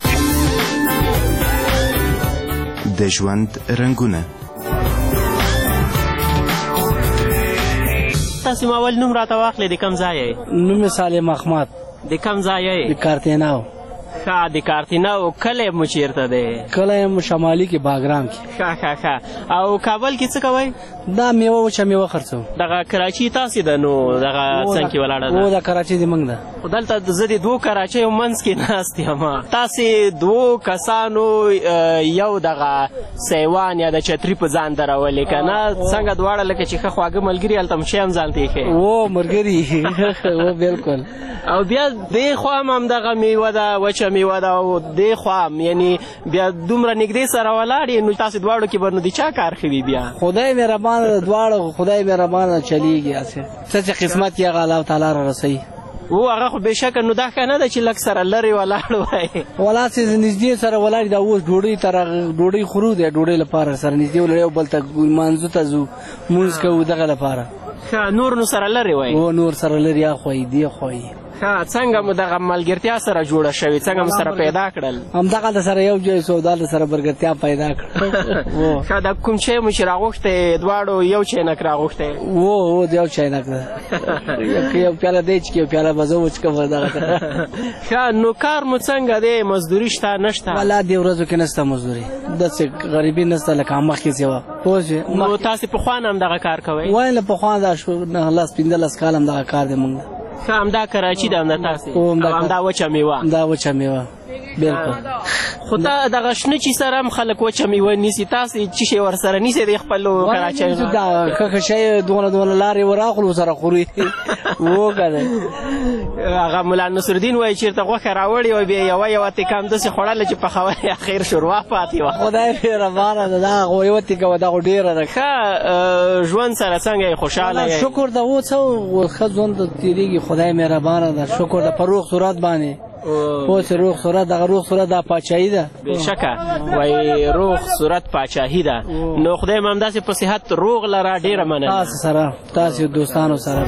P: د ژوند رنګونه.
Q: تاسو ماول نوم راته واخلئ. د کوم ځای یې؟
K: نوم یې سالم احمد.
Q: د کوم ځای یې؟
K: د کارتیناو.
Q: ښه، د کارتیناو. کلی مو چېرته دی؟
K: کلی مو شمالي کې باګرام کې.
Q: ښه. او کابل کې څه کوئ؟
K: دا میوه وچه میوه خرڅوم.
Q: دغه کراچي تاسې ده نو دغه څنګ کې ولاړه ده؟
K: او د کراچي د موږ ده.
Q: خو دلته زه د 2 کراچیو منځ کې ناست یم. تاسې 2 کسانو یو دغه سیوان یا د چتري په ځان درولې که نه؟ څنګه دواړه لکه چې ښه خواږه ملګري هلته هم شی هم ځان ته ایښی؟
K: او ملګري او بلکل.
Q: او بیا دې خوا هم دغه میوه ده، وچه میوه ده، او دې خوا هم یعنې بیا دومره نږدې سره ولاړ یې، نو تاسې دواړو کې به نو د چا کار ښه وي بیا؟
K: خدای مهربانه ده، دواړو خدای مهربانه چلیږي. څه چې قسمت یې هغه الله تعالی را رسوي.
Q: او هغه خو بېشکه نو دا ښه نه ده چې لږ سره لرې ولاړ وای.
K: ولاسې نږدې سره ولاړ دا اوس ډوډۍ خورو دی، ډوډۍ لپاره سره نږدې ولاړ، یو بل ته لمانځه ته ځو، مونځ کوو دغه لپاره.
Q: ښه، نور نو سره لرې وای؟
K: او نور سره لرې، اخوایي دې خوایي.
Q: ښه، څنګه مو دغه ملګرتیا سره جوړه شوې؟ څنګه مو سره پیدا کړل؟
K: همدغه د سره یو ځای سو، دا د سره ملګرتیا پیدا کړه.
Q: ښه، دا کوم شی مو چې راغوښتی دواړو یو چینک راغوښتی؟
K: او د یو چینک ده. یو پیاله دی چې یو پیاله به زه وڅښم دغه.
Q: ښه، نو کار مو څنګه دی؟ مزدوري شته نشته؟
K: والله دې ورځو کې نشته مزدوري، داسې غریبي نشته لکه مخکې چې وه. پوه شوې؟
Q: نو تاسې پخوا نه هم دغه کار کوئ؟
K: وایي له پخوا دا شو 15 کال هم دغه کار دی مونږ.
Q: ښه، همدا کراچي ده همدا تاسې او همدا وچه میوه؟
K: همدا وچه میوه بلکل.
Q: خو ته دغه شنه چي سره هم خلک وچه میوه نیسي، تاسې څه شی ورسره نیسئ د خپلو کراچیو؟
K: دا ښه شی دونه لارې وراخلو سره خوري. و که نه
Q: هغه ملا نصرالدین وایي چېرته غوښه راوړې وه، بیا یوه تکه همداسې خوړله چې پخول یې اخر شوروا پاتې وه.
K: خدای مهربانه ده، دغه یوه تکه وه، دا خو ډېره ده.
Q: ښه، ژوند سره څنګه یې؟ خوشحاله یې؟
K: شکر ده، و څه ښه ژوند تېرېږي، خدای مهربانه ده، شکر ده. په روغ صورت باندې اوس روغ صورت، دغه روغ صورت دا پاچاهي ده.
Q: بېشکه وایي روغ صورت پاچاهي ده. نو خدای م همداسې په صحت روغ لره. ډېره مننه.
K: تاسې سره، تاسې دوستانو سره.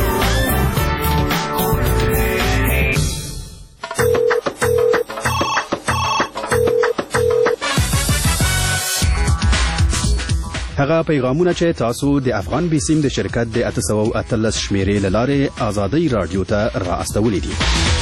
R: هغه پیغامونه چې تاسو د افغان بیسیم د شرکت د 813 شمیرې له لارې ازادي رادیو ته را استولې دي.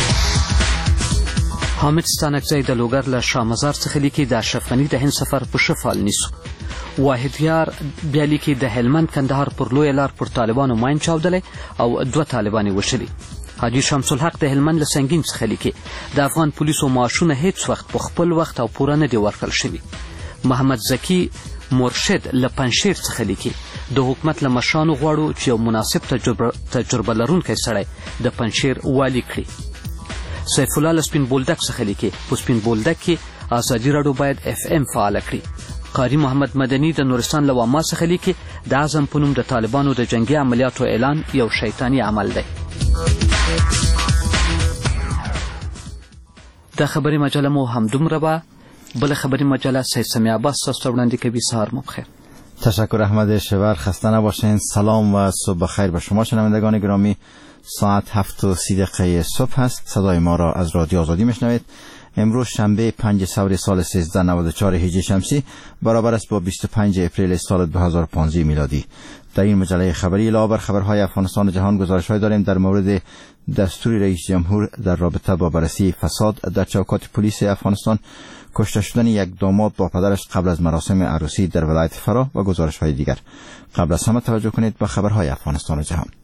A: حامد ستانکزی د لوګر له شامزار څخه لیکي د اشرف غني د هند سفر په ښه فال نیسو. واحد یار بیا لیکي د هلمند کندهار پر لویه لار پر طالبانو ماین چاودلی او 2 طالبان یې وشلي. حاجي شمس الحق د هلمند له سنګین څخه لیکي د افغان پولیسو معاشونه هیڅ وخت په خپل وخت او پوره نه دي ورکړل شوي. محمد زکی مرشد له پنشیر څخه لیکي د حکومت له مشرانو غواړو چې یو مناسب تجربه لرونکی سړی د پنشیر والي کړي. سیف الله له سپین بولدک څخه لیکي په سپین بولدک کې ازادي راډیو باید FM فعاله کړي. قاری محمد مدني د نورستان له واما څخه لیکي د اعظم په نوم د طالبانو د جنگي عملیاتو اعلان یو شیطاني عمل دی. د خبري مجله مو همدومره به بل خبری مجله سید سمیع عباس تاسو وړاندې کوي. سهار مو بخیر.
S: تشکر احمد شبر. خسته نباشین. سلام و صبح بخیر به شما شنوندگان گرامی. ساعت 7:30 صبح است. صدای ما را از رادیو آزادی میشنوید. امروز شنبه 5 ثور سال 1394 هجری شمسی برابر است با 25 اپریل سال 2015 میلادی. در این مجله خبری علاوه بر خبرهای افغانستان و جهان گزارش‌های داریم در مورد دستور رئیس جمهور در رابطه با بررسی فساد در چوکات پلیس افغانستان، کشته شدن یک داماد با پدرش قبل از مراسم عروسی در ولایت فرا و گزارش‌های دیگر. قبل از همه توجه کنید به خبرهای افغانستان و جهان.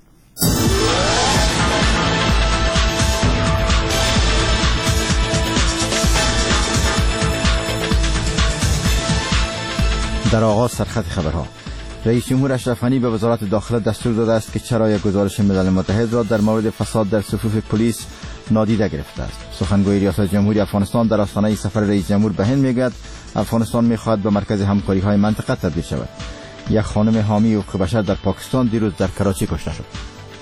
S: در آغاز سرخط خبرها، رئیس جمهور اشرف غنی به وزارت داخله دستور داده است که چرا یک گزارش ملل متحد را در مورد فساد در صفوف پلیس نادیده گرفته است. سخنگوی ریاست جمهوری افغانستان در آستانه سفر رئیس جمهور به هند میگوید افغانستان میخواهد به مرکز همکاری‌های منطقه تبدیل شود. یک خانم حامی حقوق بشر در پاکستان دیروز در کراچی کشته شد.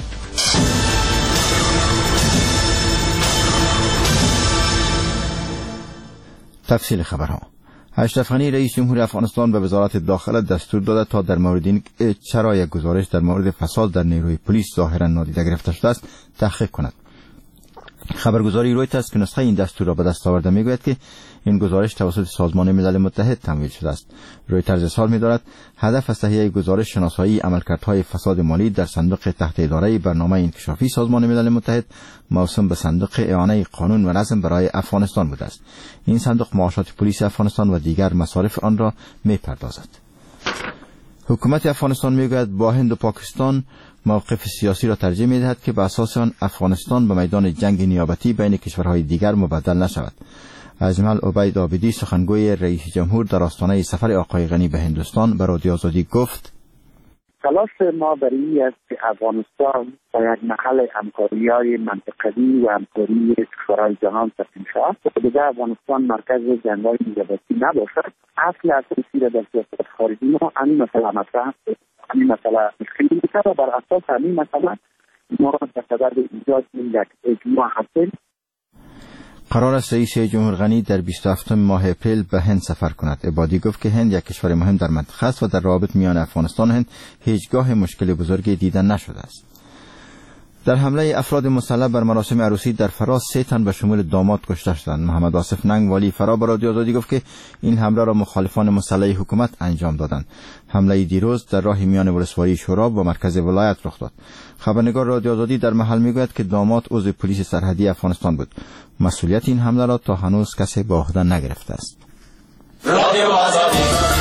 S: تفصیل خبرها. اشرف غنی رئیس جمهور افغانستان به وزارت داخله دستور داده تا در مورد این چرا یک گزارش در مورد فساد در نیروی پلیس ظاهرا نادیده گرفته شده است تحقیق کند. خبرگزاری رویترز که نسخه این دستور را به دست آورده میگوید که این گزارش توسط سازمان ملل متحد تمویل شده است. رویترز اظهار می‌دارد هدف از تهیه گزارش شناسایی عملکردهای فساد مالی در صندوق تحت اداره برنامه انکشافی سازمان ملل متحد موسوم به صندوق اعانه قانون و نظم برای افغانستان بوده است. این صندوق معاشات پلیس افغانستان و دیگر مصارف آن را می‌پردازد. حکومت افغانستان میگوید با هند و پاکستان موقف سیاسی را ترجیح می‌دهد که به اساس آن افغانستان به میدان جنگ نیابتی بین کشورهای دیگر مبدل نشود. اجمل عبید عابدی سخنگوی رئیس جمهور در آستانه سفر آقای غنی به هندوستان به رادیو آزادی گفت:
G: تلاش ما برای است که افغانستان با یک محل همکاری‌های منطقه‌ای و همکاری کشورهای جهان تبدیل شود و دیگر افغانستان مرکز جنگ‌های نیابتی نباشد. اصل اساسی را در سیاست خارجی ما همین مسئله مطرح است. همین مسئله مشکلی نیست و بر اساس همین مسئله ما در صدد ایجاد یک اجماع هستیم.
S: قرار است رئیس جمهور غنی در 27 ماه اپریل به هند سفر کند. عبادی گفت که هند یک کشور مهم در منطقه است و در روابط میان افغانستان و هند هیچگاه مشکل بزرگی دیده نشده است. در حمله افراد مسلح بر مراسم عروسی در فرا 3 تن به شمول داماد کشته شدند. محمد آصف ننگ والی فرا به رادیو آزادی گفت که این حمله را مخالفان مسلح حکومت انجام دادند. حمله دیروز در راه میان ولسوالی شوراب و مرکز ولایت رخ داد. خبرنگار رادیو آزادی در محل میگوید که داماد عضو پلیس سرحدی افغانستان بود. مسئولیت این حمله را تا هنوز کسی به عهده نگرفته است. رادیو آزادی.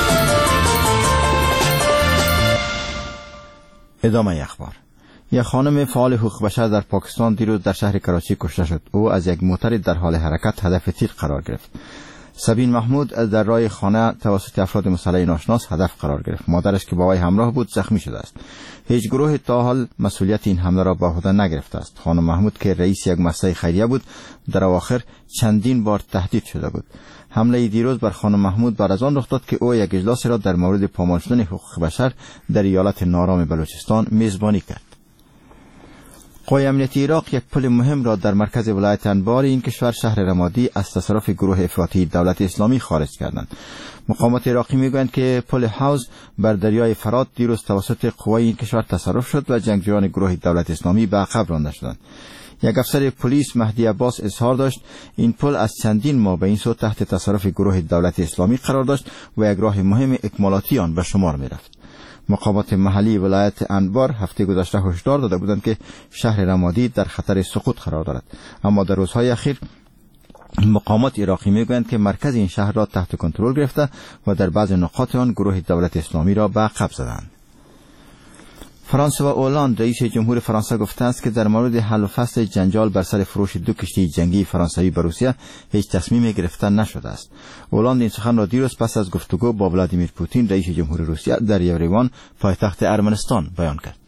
S: ادامه اخبار. یک خانم فعال حقوق بشر در پاکستان دیروز در شهر کراچی کشته شد. او از یک موتر در حال حرکت هدف تیر قرار گرفت. سبین محمود در راه خانه توسط افراد مسلح ناشناس هدف قرار گرفت. مادرش که با وی همراه بود زخمی شده است. هیچ گروه تا حال مسئولیت این حمله را به عهده نگرفته است. خانم محمود که رئیس یک مؤسسه خیریه بود در اواخر چندین بار تهدید شده بود. حمله دیروز بر خانم محمود بعد از آن رخ داد که او یک اجلاس را در مورد پامال شدن حقوق بشر در ایالت نارام بلوچستان میزبانی کرد. قوای امنیتی عراق یک پل مهم را در مرکز ولایت انبار این کشور شهر رمادی از تصرف گروه افراطی دولت اسلامی خارج کردند. مقامات عراقی میگویند که پل حوض بر دریای فرات دیروز توسط قوای این کشور تصرف شد و جنگجویان گروه دولت اسلامی به عقب رانده شدند. یک افسر پلیس مهدی عباس اظهار داشت این پل از چندین ماه به این سو تحت تصرف گروه دولت اسلامی قرار داشت و یک راه مهم اکمالاتی آن به شمار میرفت. مقامات محلی ولایت انبار هفته گذشته هشدار داده بودند که شهر رمادی در خطر سقوط قرار دارد، اما در روزهای اخیر مقامات عراقی میگویند که مرکز این شهر را تحت کنترل گرفته و در بعض نقاط آن گروه دولت اسلامی را به عقب زدند. فرانسوا اولاند رئیس جمهور فرانسه گفته است که در مورد حل و فصل جنجال بر سر فروش 2 کشتی جنگی فرانسوی به روسیه هیچ تصمیمی گرفته نشده است. اولاند این سخن را دیروز پس از گفتگو با ولادیمیر پوتین رئیس جمهور روسیه در یوریوان پایتخت ارمنستان بیان کرد.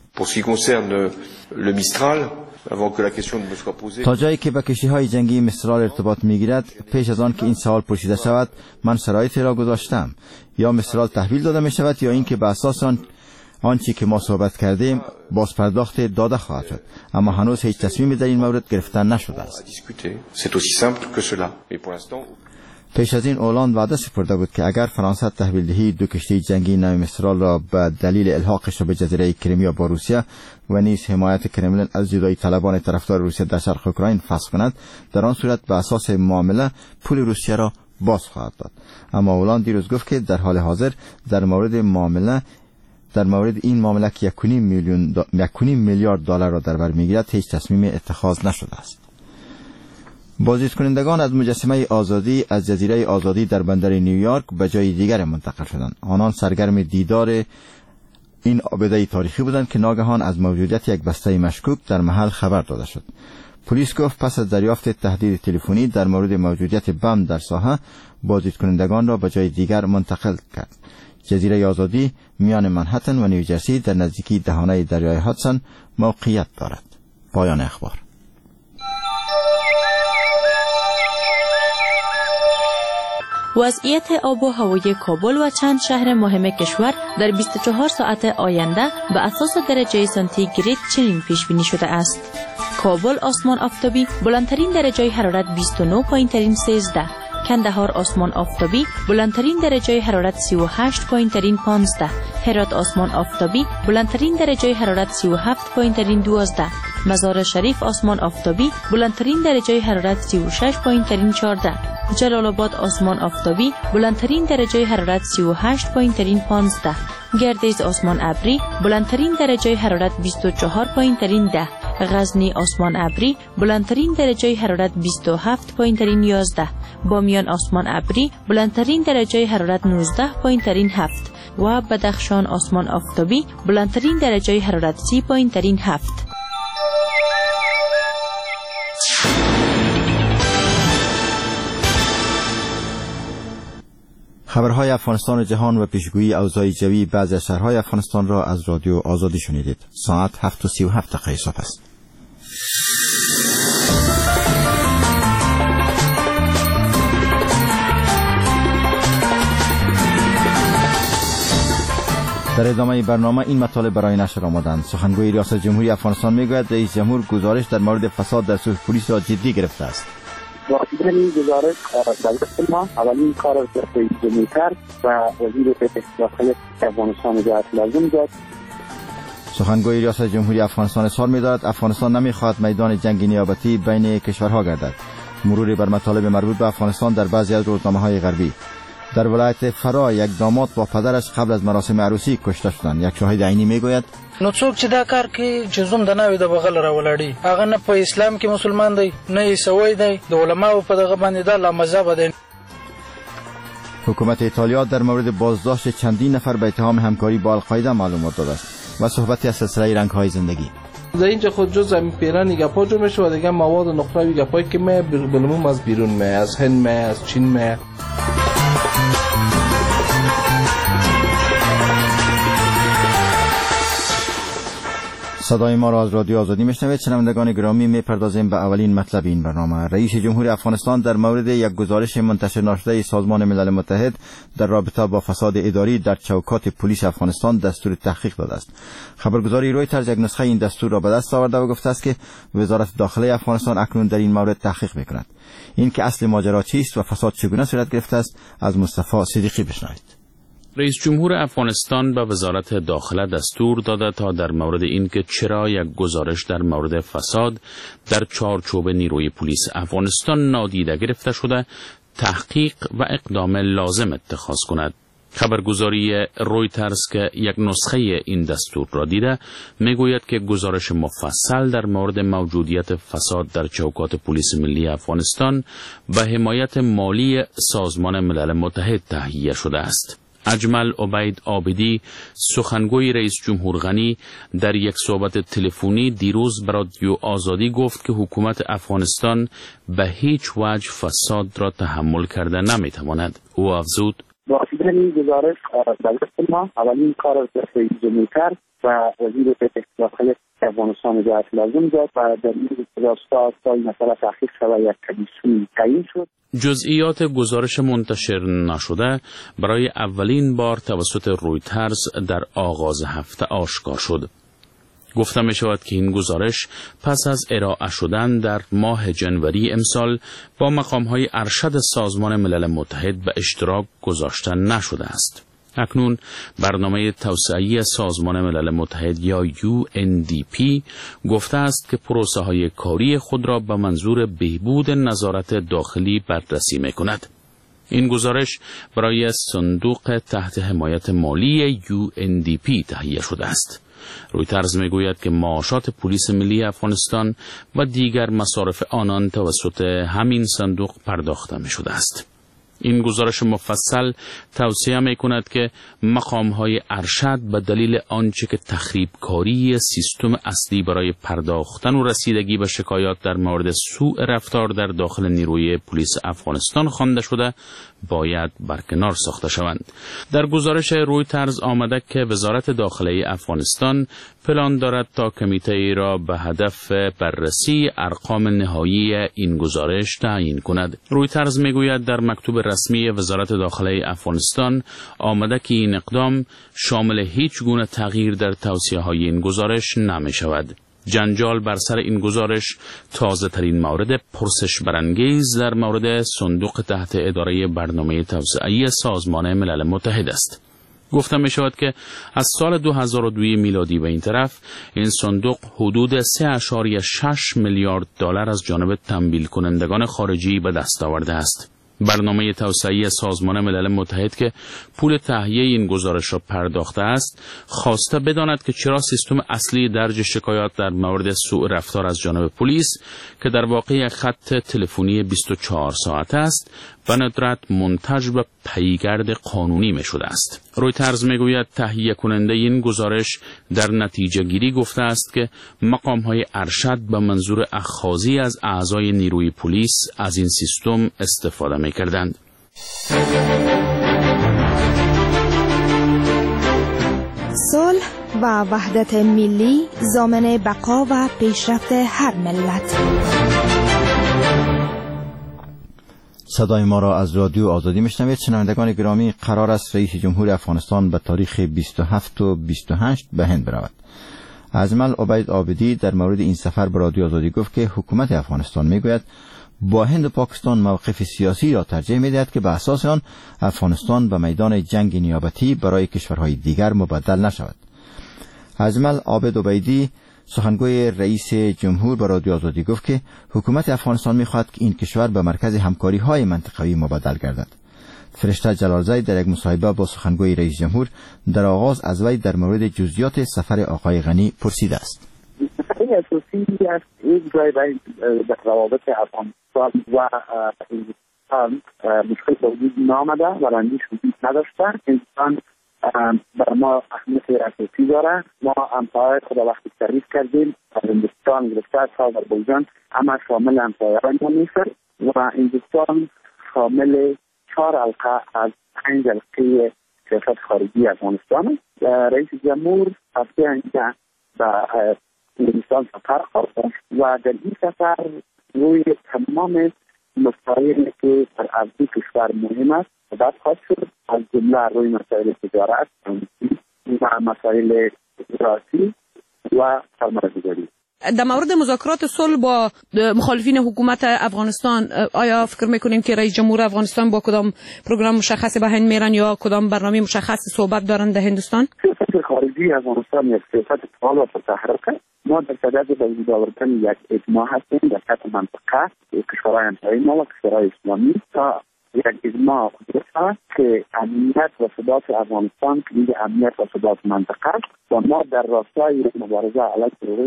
S: تا جایی که به کشتی‌های جنگی مسترال ارتباط می‌گیرد، پیش از آن که این سوال پرسیده شود من شرایطی را گذاشتم، یا مسترال تحویل داده می‌شود یا اینکه به اساس آنچه که ما صحبت کردیم باز پرداخت داده خواهد شد، اما هنوز هیچ تصمیمی در این مورد گرفته نشده است. پیش از این اولاند وعده سپرده بود که اگر فرانسه تحویل دهی 2 کشتی جنگی نام مسترال را به دلیل الحاقش به جزیره کریمیا با روسیه و نیز حمایت کرملین از جدایی طلبان طرفدار روسیه در شرق اوکراین فسخ کند، در آن صورت به اساس معامله پول روسیه را باز خواهد داد. اما اولاند دیروز گفت که در حال حاضر در مورد این معامله که 1.5 میلیارد دلار را در بر میگیرد هیچ تصمیم اتخاذ نشده است. بازدیدکنندگان از مجسمه آزادی از جزیره آزادی در بندر نیویورک به جای دیگر منتقل شدند. آنان سرگرم دیدار این آبده تاریخی بودند که ناگهان از موجودیت یک بسته مشکوک در محل خبر داده شد. پلیس گفت پس از دریافت تهدید تلفنی در مورد موجودیت بم در ساحه، بازدیدکنندگان را به جای دیگر منتقل کرد. جزیره آزادی میان منهتن و نیوجرسی در نزدیکی دهانه دریای هادسون موقعیت دارد. پایان اخبار.
F: وضعیت آب و هوای کابل و چند شهر مهم کشور در 24 ساعت آینده به اساس درجه سانتیگراد چنین پیش بینی شده است. کابل آسمان آفتابی، بلندترین درجه حرارت 29 پایینترین 13. کندهار آسمان آفتابی، بلندترین درجه حرارت 38 پایینترین 15. هرات آسمان آفتابی، بلندترین درجه حرارت 37 پایینترین 12. مزار شریف آسمان آفتابی، بلندترین درجه حرارت 36 پایینترین 14. جلال آباد آسمان آفتابی، بلندترین درجه حرارت 38 پایینترین 15. گردیز آسمان ابری، بلندترین درجه حرارت 24 پایینترین 10. غزنی آسمان ابری، بلندترین درجه حرارت 27 پایینترین 11. بامیان آسمان ابری، بلندترین درجه حرارت 19 پایینترین 7. و بدخشان آسمان آفتابی، بلندترین درجه حرارت 30 پایینترین 7.
S: خبرهای افغانستان و جهان و پیشگویی اوضاع جوی بعضی از شهرهای افغانستان را از رادیو آزادی شنیدید. ساعت 7:37 صبح است. در ادامه برنامه این مطالب برای نشر آمدند. سخنگوی ریاست جمهوری افغانستان میگوید رئیس جمهور گزارش در مورد فساد در سوی پلیس را جدی گرفته است.
G: رسیدن این گزارش دولت ما اولین کار را که رئیس جمهور کرد و وزیر داخلی افغانستان اجازه لازم داد.
S: سخنگوی ریاست جمهوری افغانستان اظهار می‌دارد افغانستان نمی‌خواهد میدان جنگ نیابتی بین کشورها گردد. مرور بر مطالب مربوط به افغانستان در بعضی از روزنامه‌های غربی. در ولایت فرا یک داماد با پدرش قبل از مراسم عروسی کشته شدند. یک شاهد عینی میگوید
K: نو څوک چې دا کار کوي چې زوم د ناوې د بغل راولاړي هغه نه په اسلام کې مسلمان دی نه عیسوی دی د علماو په دغه باندې دا لامذهب دی.
S: حکومت ایتالیا در مورد بازداشت چندین نفر به اتهام همکاری با القاعده معلومات داده است و صحبتی از سلسله رنگ‌های زندگی.
T: در اینجا خود جز زمین پیرانی گپا جو میشه و دیگه مواد نقطه‌ای گپایی که ما بالعموم از بیرون ما از هند ما از چین ما.
S: صدای ما را از رادیو آزادی میشنوید. شنوندگان گرامی، میپردازیم به اولین مطلب این برنامه. رئیس جمهور افغانستان در مورد یک گزارش منتشر نشده سازمان ملل متحد در رابطه با فساد اداری در چوکات پلیس افغانستان دستور تحقیق داده است. خبرگزاری رویترز یک نسخه این دستور را به دست آورده و گفته است که وزارت داخله افغانستان اکنون در این مورد تحقیق میکند. این که اصل ماجرا چیست و فساد چگونه صورت گرفته است از مصطفی صدیقی بشنوید.
U: رئیس جمهور افغانستان به وزارت داخله دستور داده تا در مورد اینکه چرا یک گزارش در مورد فساد در چارچوب نیروی پلیس افغانستان نادیده گرفته شده تحقیق و اقدام لازم اتخاذ کند. خبرگزاری رویترز که یک نسخه این دستور را دیده میگوید که گزارش مفصل در مورد موجودیت فساد در چوکات پلیس ملی افغانستان به حمایت مالی سازمان ملل متحد تهیه شده است. اجمل عبید عابدی سخنگوی رئیس جمهور غنی در یک صحبت تلفنی دیروز به رادیو آزادی گفت که حکومت افغانستان به هیچ وجه فساد را تحمل کرده نمیتواند. او افزود:
G: رسیدن گزارش به دست ما اولین کار است که رئیس جمهور کرد و وزیر داخلی افغانستان اجازه لازم داد و در این راستا تا این مسئله تحقیق شود یک کمیسیون تعیین شد.
U: جزئیات گزارش منتشر نشده برای اولین بار توسط رویترز در آغاز هفته آشکار شد. گفته می شود که این گزارش پس از ارائه شدن در ماه جنوری امسال با مقام‌های ارشد سازمان ملل متحد به اشتراک گذاشته نشده است. اکنون برنامه توسعه‌ای سازمان ملل متحد یا UNDP گفته است که پروسه های کاری خود را به منظور بهبود نظارت داخلی بررسی می کند. این گزارش برای صندوق تحت حمایت مالی UNDP تهیه شده است. رویترز می گوید که معاشات پلیس ملی افغانستان و دیگر مصارف آنان توسط همین صندوق پرداخته می شده است. این گزارش مفصل توصیه می کند که مقام‌های ارشد به دلیل آنچه که تخریبکاری سیستم اصلی برای پرداختن و رسیدگی به شکایات در مورد سوء رفتار در داخل نیروی پلیس افغانستان خوانده شده باید برکنار ساخته شوند. در گزارش رویترز آمده که وزارت داخلی افغانستان پلان دارد تا کمیته ای را به هدف بررسی ارقام نهایی این گزارش تعیین کند. رویترز میگوید در مکتوب رسمی وزارت داخلی افغانستان آمده که این اقدام شامل هیچ گونه تغییر در توصیه‌های این گزارش نمی شود. جنجال بر سر این گزارش تازه ترین مورد پرسش برانگیز در مورد صندوق تحت اداره برنامه توسعه‌ای سازمان ملل متحد است. گفته می شود که از سال 2002 میلادی به این طرف این صندوق حدود 3.6 میلیارد دلار از جانب تمویل کنندگان خارجی به دست آورده است. برنامه توسعه‌ای سازمان ملل متحد که پول تهیه این گزارش را پرداخته است، خواسته بداند که چرا سیستم اصلی درج شکایات در مورد سوء رفتار از جانب پلیس که در واقع یک خط تلفنی 24 ساعته است، به ندرت منتج به پیگرد قانونی می شده است. رویترز می گوید تهیه کننده این گزارش در نتیجه گیری گفته است که مقام های ارشد به منظور اخاذی از اعضای نیروی پلیس از این سیستم استفاده می کردند.
C: صلح و وحدت ملی ضامن بقا و پیشرفت هر ملت.
S: صدای ما را از رادیو آزادی میشنوید. شنوندگان گرامی، قرار است رئیس جمهور افغانستان به تاریخ 27 و 28 به هند برود. اجمل عبید عابدی در مورد این سفر به رادیو آزادی گفت که حکومت افغانستان میگوید با هند و پاکستان موقف سیاسی را ترجیح میدهد که به اساس آن افغانستان به میدان جنگ نیابتی برای کشورهای دیگر مبدل نشود. اجمل عابد عابدی سخنگوی رئیس جمهور به رادیو آزادی گفت که حکومت افغانستان می‌خواهد که این کشور به مرکز همکاری‌های منطقه‌ای مبدل گردد. فرشته جلالزی در یک مصاحبه با سخنگوی رئیس جمهور در آغاز از وی در مورد جزئیات سفر آقای غنی پرسیده است.
G: مسئله اساسی است یک جای در روابط افغانستان و هندوستان مشکل به وجود نآمده و رنجش وجود نداشته. هندوستان بر ما اهمیت اساسی داره. ما همسایه خود وقتی تعریف کردیم از هندوستان گرفته تا آذربایجان همه شامل همسایه‌های ما میشن و هندوستان شامل 4 حلقه از 5 حلقه سیاست خارجی افغانستان. رئیس جمهور هفته آینده به هندوستان سفر خواهد و در این سفر روی تمام مسائلی که در ارضی کشور مهم است صحبت خواهد شد، از جمله روی مسائل تجارت و مسائل سیاسی و سرمایه‌گذاری.
E: در مورد مذاکرات صلح با مخالفین حکومت افغانستان آیا فکر میکنیم که رئیس جمهور افغانستان با کدام پروگرام مشخص به هند میرن یا کدام برنامه مشخص صحبت دارن در هندوستان؟
G: سیاست خارجی افغانستان یک سیاست فعال و پرتحرک. ما در صدد به وجود آوردن یک اجماع هستیم در سطح منطقه کشورهای همسایه ما و کشورهای اسلامی تا یک اجماع است که امنیت و ثبات افغانستان کلید امنیت و ثبات منطقه است و ما در راستای مبارزه علیه تروریسم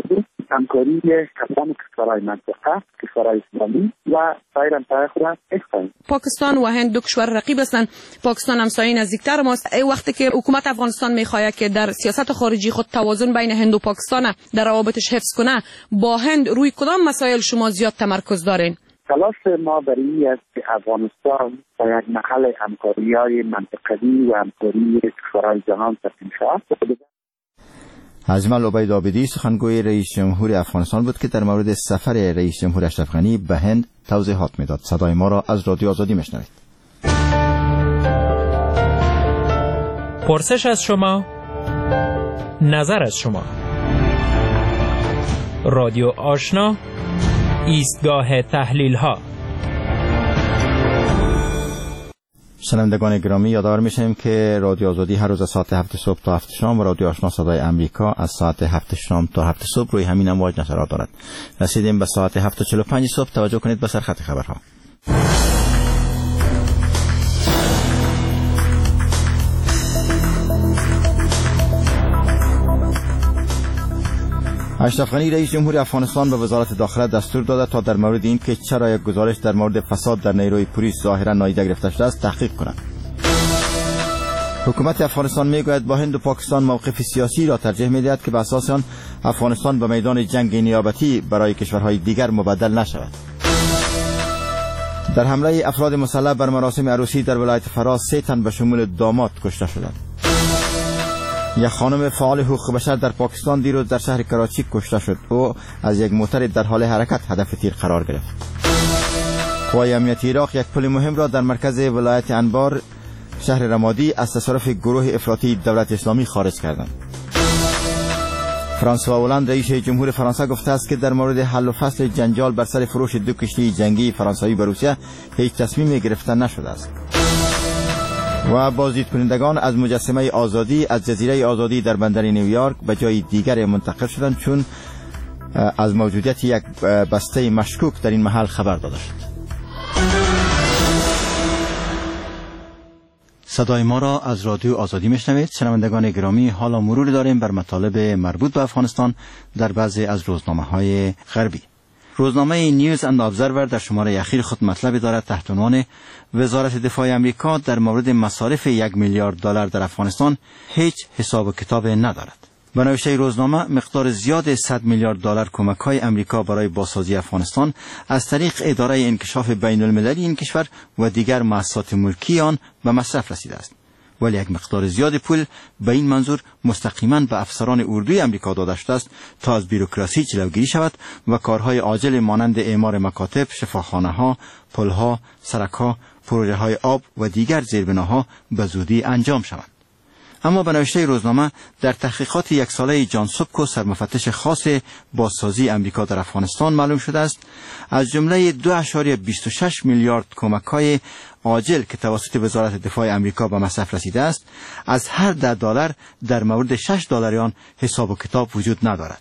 G: همکاری تمام کشورهای منطقه، کشورهای اسلامی و سایر منطقه خود هستند.
E: پاکستان و هند دو کشور رقیب هستند. پاکستان همسایه نزدیکتر ماست. ای وقتی که حکومت افغانستان میخواهد که در سیاست خارجی خود توازن بین هند و پاکستان در روابطش حفظ کنه، با هند روی کدام مسائل شما زیاد تمرکز دارین؟
G: تلاش ما برای است که افغانستان با یک محل همکاری‌های منطقه‌ای و همکاری کشورهای جهان تبدیل شود.
S: اجمل عبید عابدی سخنگوی رئیس جمهور افغانستان بود که در مورد سفر رئیس جمهور اشرف غنی به هند توضیحات میداد. صدای ما را از رادیو آزادی میشنوید.
J: پرسش از شما، نظر از شما. رادیو آشنا، ایستگاه تحلیل ها.
S: شنوندگان گرامی، یادآور میشیم که رادیو آزادی هر روز از ساعت 7 صبح تا 7 شام و رادیو آشنا صدای امریکا از ساعت 7 شام تا 7 صبح روی همین امواج نشرات دارد. رسیدیم به ساعت 7:45 صبح. توجه کنید به سرخط خبرها. اشرف غنی رئیس جمهور افغانستان به وزارت داخله دستور داده تا در مورد این که چرا یک گزارش در مورد فساد در نیروی پلیس ظاهرا نادیده گرفته شده است تحقیق کند. حکومت افغانستان میگوید با هند و پاکستان موقف سیاسی را ترجیح میدهد که به اساس آن افغانستان به میدان جنگ نیابتی برای کشورهای دیگر مبدل نشود. در حمله افراد مسلح بر مراسم عروسی در ولایت فاراس 3 تن به شمول داماد کشته شدند. یک خانم فعال حقوق بشر در پاکستان دیروز در شهر کراچی کشته شد. او از یک موتر در حال حرکت هدف تیر قرار گرفت. قوای امنیتی عراق یک پل مهم را در مرکز ولایت انبار شهر رمادی از تصرف گروه افراطی دولت اسلامی خارج کردند. فرانسوا هولند رئیس جمهور فرانسه گفته است که در مورد حل و فصل جنجال بر سر فروش 2 کشتی جنگی فرانسوی به روسیه هیچ تصمیمی گرفته نشده است. و بازدید کنندگان از مجسمه آزادی از جزیره آزادی در بندر نیویورک به جای دیگر منتقل شدند چون از موجودیت یک بسته مشکوک در این محل خبر داده شد. صدای ما را از رادیو آزادی میشنوید. شنوندگان گرامی، حالا مرور داریم بر مطالب مربوط به افغانستان در بعضی از روزنامه‌های غربی. روزنامه نیوز اند ابزرور در شماره اخیر خود مطلبی دارد تحت عنوان وزارت دفاع آمریکا در مورد مصارف 1 میلیارد دلار در افغانستان هیچ حساب و کتاب ندارد. به نوشته روزنامه، مقدار زیاد 100 میلیارد دلار کمک‌های آمریکا برای بازسازی افغانستان از طریق اداره انکشاف بین المللی این کشور و دیگر مؤسسات ملکی آن به مصرف رسیده است. ولی یک مقدار زیاد پول به این منظور مستقیما به افسران اردوی آمریکا داده شده است تا از بیروکراسی جلوگیری شود و کارهای عاجل مانند اعمار مکاتب، شفاخانه‌ها، پل‌ها، سرک‌ها، پروژه‌های آب و دیگر زیربناها به زودی انجام شوند. اما به نوشته روزنامه، در تحقیقات 1 ساله جان سوبکو، سرمفتش خاص بازسازی آمریکا در افغانستان، معلوم شده است از جمله 2.26 میلیارد کمک‌های عاجل که توسط وزارت دفاع آمریکا به مصرف رسیده است، از هر 10 دلار در مورد 6 دلار آن حساب و کتاب وجود ندارد.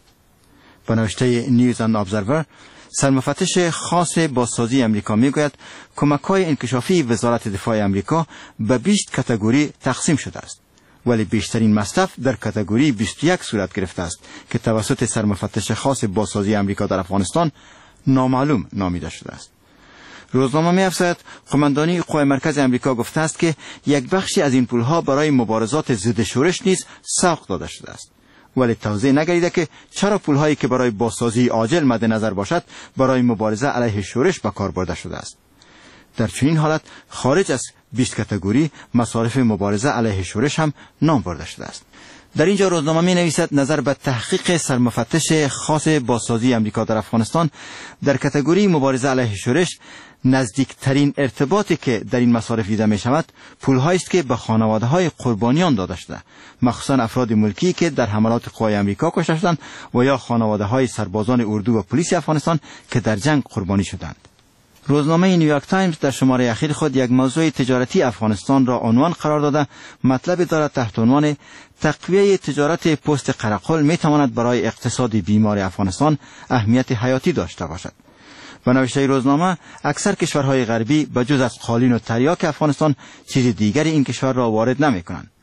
S: به نوشته نیوز اند ابزرور، سرمفتش خاص بازسازی آمریکا میگوید کمک‌های انکشافی وزارت دفاع آمریکا به 20 کاتگوری تقسیم شده است، ولی بیشترین مصرف در کاتگوری 21 صورت گرفته است که توسط سرمفتش خاص بازسازی آمریکا در افغانستان نامعلوم نامیده شده است. روزنامه می‌افزاید قماندانی قوای مرکز آمریکا گفته است که یک بخشی از این پولها برای مبارزات ضد شورش نیز سوق داده شده است، ولی توضیح نگردیده که چرا پولهایی که برای بازسازی عاجل مد نظر باشد برای مبارزه علیه شورش به کار برده شده است. در چنین حالت خارج از 20 کاتگوری مصارف مبارزه علیه شورش هم نام برده شده است. در اینجا روزنامه می نویسد نظر به تحقیق سرمفتش خاص بازسازی آمریکا در افغانستان در کاتگوری مبارزه علیه شورش، نزدیکترین ارتباطی که در این مصارف دیده می شود پول‌هایی است که به خانواده‌های قربانیان داده شده، مخصوصا افراد ملکی که در حملات قوای آمریکا کشته شدند و یا خانواده‌های سربازان اردو و پلیس افغانستان که در جنگ قربانی شدند. روزنامه نیویورک تایمز در شماره اخیر خود یک موضوع تجارتی افغانستان را عنوان قرار داده مطلب دارد تحت عنوان تقویه تجارت پوست قرقل می تواند برای اقتصاد بیمار افغانستان اهمیت حیاتی داشته باشد. به نوشته روزنامه، اکثر کشورهای غربی بجز از قالین و تریاک افغانستان چیز دیگری این کشور را وارد نمی کنند.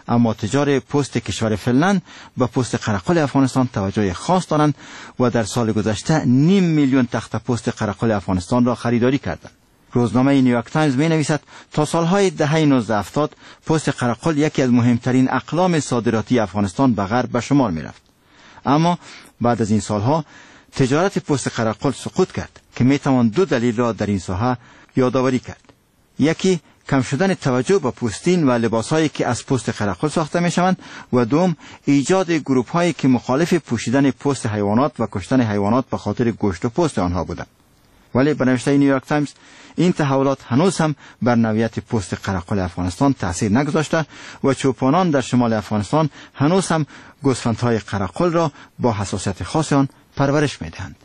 S: اما تجار پست کشور فنلند به پست قرقل افغانستان توجه خاص دارند و در سال گذشته 500,000 تخت پست قرقل افغانستان را خریداری کردند. روزنامه نیویورک تایمز می نویسد تا سالهای دهه 1970 پست قرقل یکی از مهمترین اقلام صادراتی افغانستان به غرب به شمار می رفت. اما بعد از این سالها تجارت پست قرقل سقوط کرد که می توان 2 دلیل را در این ساحه یادآوری کرد. یکی کم شدن توجه به پوستین و لباسهایی که از پست قرقل ساخته می شوند و دوم ایجاد گروپ هایی که مخالف پوشیدن پوست حیوانات و کشتن حیوانات به خاطر گوشت و پوست آنها بودند. ولی به نوشته نیویورک تایمز این تحولات هنوز هم بر نوعیت پست قرقل افغانستان تأثیر نگذاشته و چوپانان در شمال افغانستان هنوز هم گوسفندهای قرقل را با حساسیت خاص آن پرورش می دهند.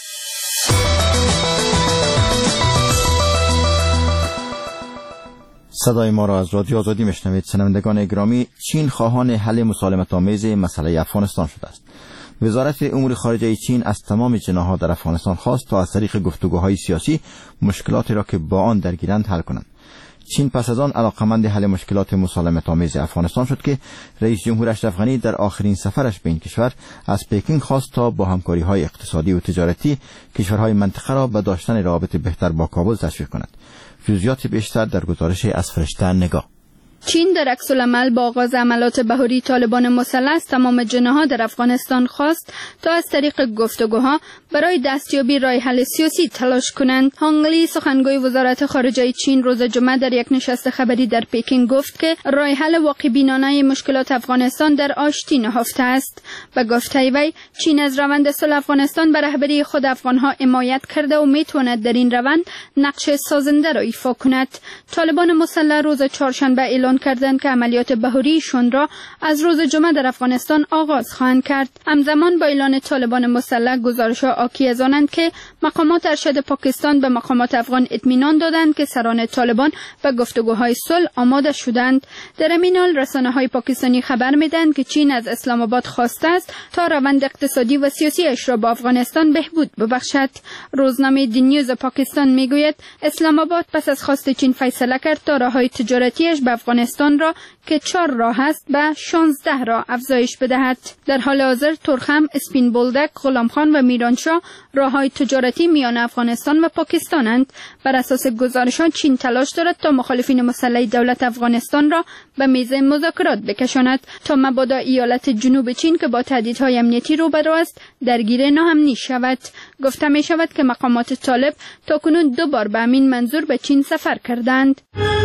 S: صدای ما را از رادیو آزادی میشنوید. شنوندگان گرامی، چین خواهان حل مسالمت آمیز مسئله افغانستان شده است. وزارت امور خارجه چین از تمام جناح‌ها در افغانستان خواست تا از طریق گفتگوهای سیاسی مشکلاتی را که با آن درگیرند حل کنند. چین پس از آن علاقمند حل مشکلات مسالمت آمیز افغانستان شد که رئیس جمهور اشرف غنی در آخرین سفرش به این کشور از پکین خواست تا با همکاری‌های اقتصادی و تجارتی کشورهای منطقه را به داشتن روابط بهتر با کابل تشویق کند. جزئیات بیشتر در گزارش از فرشته نگاه.
B: چین در عکس‌العمل با آغاز عملیات بهاری طالبان مسلح از تمام جناح‌ها در افغانستان خواست تا از طریق گفتگوها برای دستیابی راه حل سیاسی تلاش کنند. هانگ لی سخنگوی وزارت خارجه چین روز جمعه در یک نشست خبری در پکین گفت که راه حل واقع‌بینانه مشکلات افغانستان در آشتی نهفته است. به گفته وی چین از روند صلح افغانستان به رهبری خود افغان‌ها حمایت کرده و می‌تواند در این روند نقش سازنده را ایفا کند. طالبان مسلح روز چهارشنبه اعلان کردند که عملیات بهاریشان را از روز جمعه در افغانستان آغاز خواهند کرد. همزمان با اعلان طالبان مسلح گزارش‌ها حاکی از آنند که مقامات ارشد پاکستان به مقامات افغان اطمینان دادند که سران طالبان به گفتگوهای صلح آماده شدند. در همین حال رسانه‌های پاکستانی خبر می‌دهند که چین از اسلام آباد خواسته است تا روند اقتصادی و سیاسی اش را با افغانستان بهبود ببخشد. روزنامه دی نیوز پاکستان میگوید اسلام آباد پس از خواست چین فیصله کرد تا راه‌های تجارتیش به افغانستان را که 4 راه است به 16 راه افزایش بدهد. در حال حاضر ترخم، اسپین بولدک، غلامخان و میرانشاه راه‌های تجارتی میان افغانستان و پاکستانند. بر اساس گزارش‌ها چین تلاش دارد تا مخالفین مسلح دولت افغانستان را به میز مذاکرات بکشاند تا مبادا ایالت جنوب چین که با تهدیدهای امنیتی روبرو است درگیر ناامنی شود. گفته می شود که مقامات طالب تاکنون 2 بار به همین منظور به چین سفر کردند.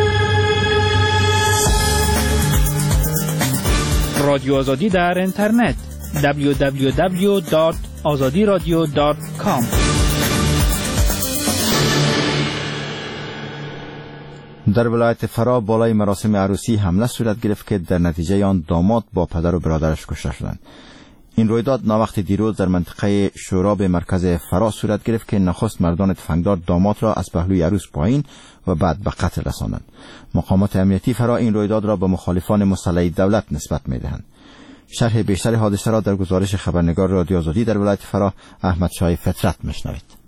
J: رادیو آزادی در اینترنت www.azadiradio.com.
S: در ولایت فرا بالای مراسم عروسی حمله صورت گرفت که در نتیجه آن داماد با پدر و برادرش کشته شدند. این رویداد ناوقت دیروز در منطقه شوراب مرکز فرا صورت گرفت که نخست مردان تفنگدار داماد را از پهلوی عروس پایین و بعد به قتل رساندند. مقامات امنیتی فرا این رویداد را به مخالفان مسلح دولت نسبت می‌دهند. شرح بیشتر حادثه را در گزارش خبرنگار رادیو آزادی در ولایت فرا احمد شاه فطرت میشنوید.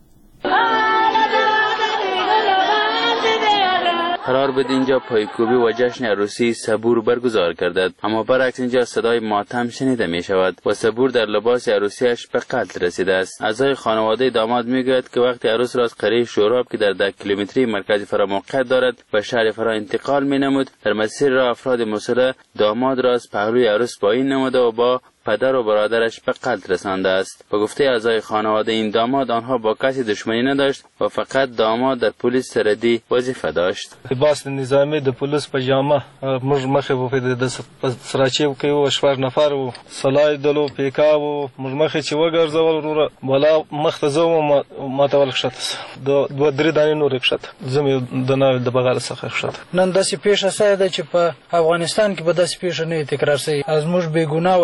I: قرار بود اینجا پایکوبی و جشن عروسی صبور برگزار گردد، اما برعکس اینجا صدای ماتم شنیده می شود و صبور در لباس عروسیش به قتل رسیده است. اعضای خانواده داماد میگوید که وقتی عروس را از قریه شوراب که در 10 کیلومتری مرکز فرا موقعیت دارد به شهر فرا انتقال می نمود، در مسیر را افراد مسلح داماد را از پهلوی عروس پایین نموده و با پدر و برادرش به قتل رسانده است. به گفته اعضای خانواده این داماد آنها با کسی دشمنی نداشت و فقط داماد در پلیس سرحدی وظیفه داشت.
V: لباس نظامی د پولیس پجامه موږ مخې په د سراچې کې و شپږ نفر و سلای دلو پیکا و موږ مخې چې وګرځول وروره بلا مخ ته زوم ماته ولښت دوه درې دانې نور کښت زمي د ناو د بغل څخه کښت.
K: نن داسې پیښه شوې ده چې په افغانستان کې به داسې پیښه نه تکرار شي. از موږ بې ګناه وطنوال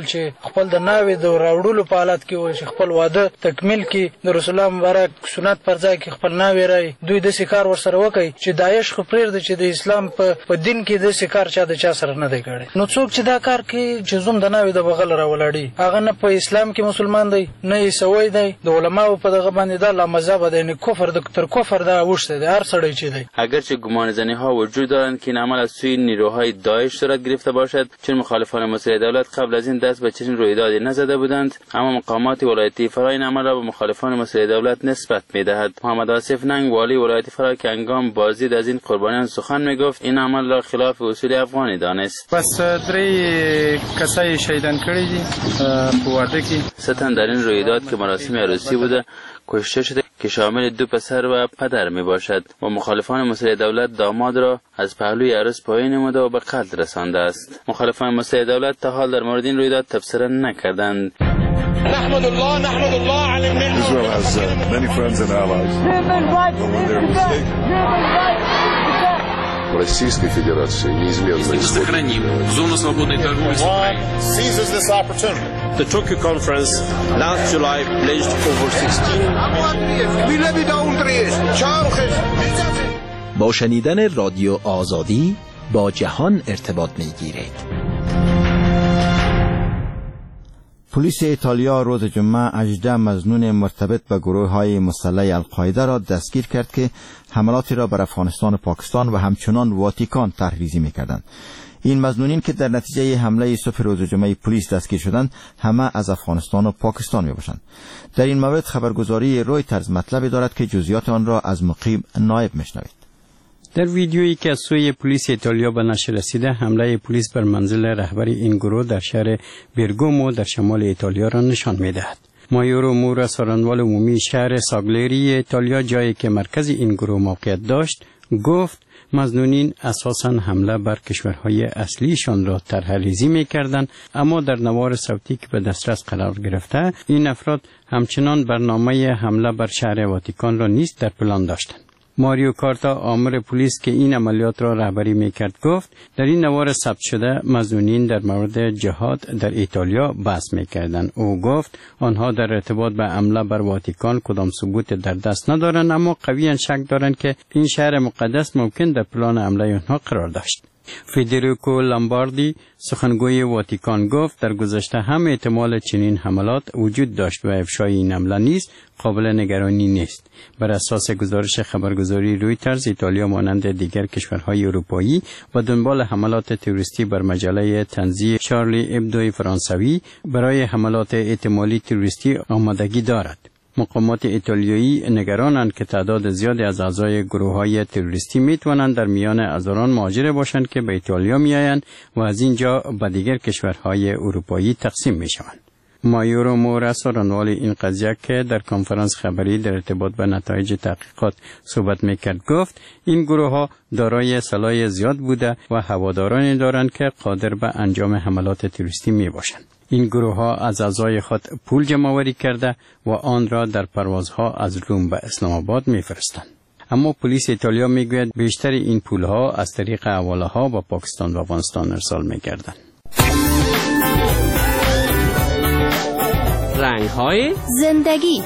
K: چې خپل د ناوې د راوړلو په حالت کې و چې خپل واده تکمیل کړي د رسول الله مبارک سنت پر ځای کې خپل ناوې رای دوی د کار ورسره وکړي چې داعش خو پرېږده چې د اسلام په دین کې د کار چا د چا سره نه دی کړی. نو څوک چې دا کار کوي چې زوم د ناوې د بغل راولاړي هغه نه په اسلام کې مسلمان دی نه عیسوی دی. د علماو په دغه باندې دا لامذهب دی، یعنی کفر تر کفر دا اوښتی دی هر سړی چې دی.
I: اگرچه گمانه‌زنی‌ها وجود دارند که این عمل از سوی نیروهای داعش صورت گرفته باشد، چون مخالفان مسلح دولت قبل از این دست به چنین رویدادی نزده بودند، اما مقامات ولایتی فرا این عمل را به مخالفان مسلح دولت نسبت می‌دهد. محمد آصف ننگ والی ولایت فرا که هنگام بازدید از این قربانیان سخن میگفت، این عمل را خلاف اصول افغانی دانست.
J: بس درې کسای شهیدان کړي دي په واده کې.
I: ستن در این رویداد که مراسم عروسی بوده کشته شده که شامل 2 پسر و پدر می باشد و مخالفان مسلح دولت داماد را از پهلوی عروس پایین نموده و به قتل رسانده است. مخالفان مسلح دولت تا حال در مورد این رویداد تبصره نکردند.
D: نحمد الله على النعمة. Israel has many friends and allies. Российской Федерации неизменно
U: сохраним зону свободной торговли с Украиной.
D: seizes this opportunity.
L: The Tokyo conference last July pledged over 16
W: با شنیدن رادیو آزادی با جهان ارتباط می‌گیرید.
S: پلیس ایتالیا روز جمعه 18 مظنون مرتبط به گروه‌های مسلح القاعده را دستگیر کرد که حملاتی را بر افغانستان و پاکستان و همچنان واتیکان طرح‌ریزی می‌کردند. این مظنونین که در نتیجه حمله صبح روز جمعه پلیس دستگیر شدند همه از افغانستان و پاکستان میباشند. در این مورد خبرگزاری رویترز مطلبی دارد که جزئیات آن را از مقیم نایب میشنوید.
X: در ویدیویی که از سوی پلیس ایتالیا به نشر رسیده، حمله پلیس بر منزل رهبر این گروه در شهر برگامو در شمال ایتالیا را نشان می‌دهد. مایور امور سارنوال عمومی شهر ساگلری ایتالیا، جایی که مرکز این گروه موقعیت داشت، گفت مظنونین اساساً حمله بر کشورهای اصلیشان را طرح‌ریزی می‌کردند، اما در نوار صوتی که به دسترس قرار گرفته این افراد همچنان برنامه حمله بر شهر واتیکان را نیز در پلان داشتند. ماریو کارتا، آمر پلیس که این عملیات را رهبری میکرد، گفت در این نوار ثبت شده مظنونین در مورد جهاد در ایتالیا بحث میکردند. او گفت آنها در ارتباط به حمله بر واتیکان کدام ثبوت در دست ندارند، اما قویاً شک دارند که این شهر مقدس ممکن در پلان حمله آنها قرار داشت. فدریکو لامباردی، سخنگوی واتیکان، گفت در گذشته هم احتمال چنین حملات وجود داشت و افشای این حمله نیز قابل نگرانی نیست. بر اساس گزارش خبرگزاری رویترز، ایتالیا مانند دیگر کشورهای اروپایی و دنبال حملات تروریستی بر مجله طنزی شارلی ابدو فرانسوی برای حملات احتمالی تروریستی آمادگی دارد. مقامات ایتالیایی نگرانند که تعداد زیادی از اعضای گروه‌های تروریستی میتوانند در میان هزاران مهاجر باشند که به ایتالیا میآیند و از اینجا به دیگر کشورهای اروپایی تقسیم میشوند. مایورو مورا سارنوال این قضیه که در کنفرانس خبری در ارتباط به نتایج تحقیقات صحبت میکرد، گفت این گروه‌ها دارای سلاح زیاد بوده و هوادارانی دارند که قادر به انجام حملات تروریستی میباشند. این گروه‌ها از اعضای خود پول جمع‌آوری کرده و آن را در پروازها از روم به اسلام آباد می‌فرستند. اما پلیس ایتالیا میگوید بیشتر این پول‌ها از طریق حواله‌ها با پاکستان و افغانستان ارسال می‌گردند.
Y: رنگ‌های
B: زندگی.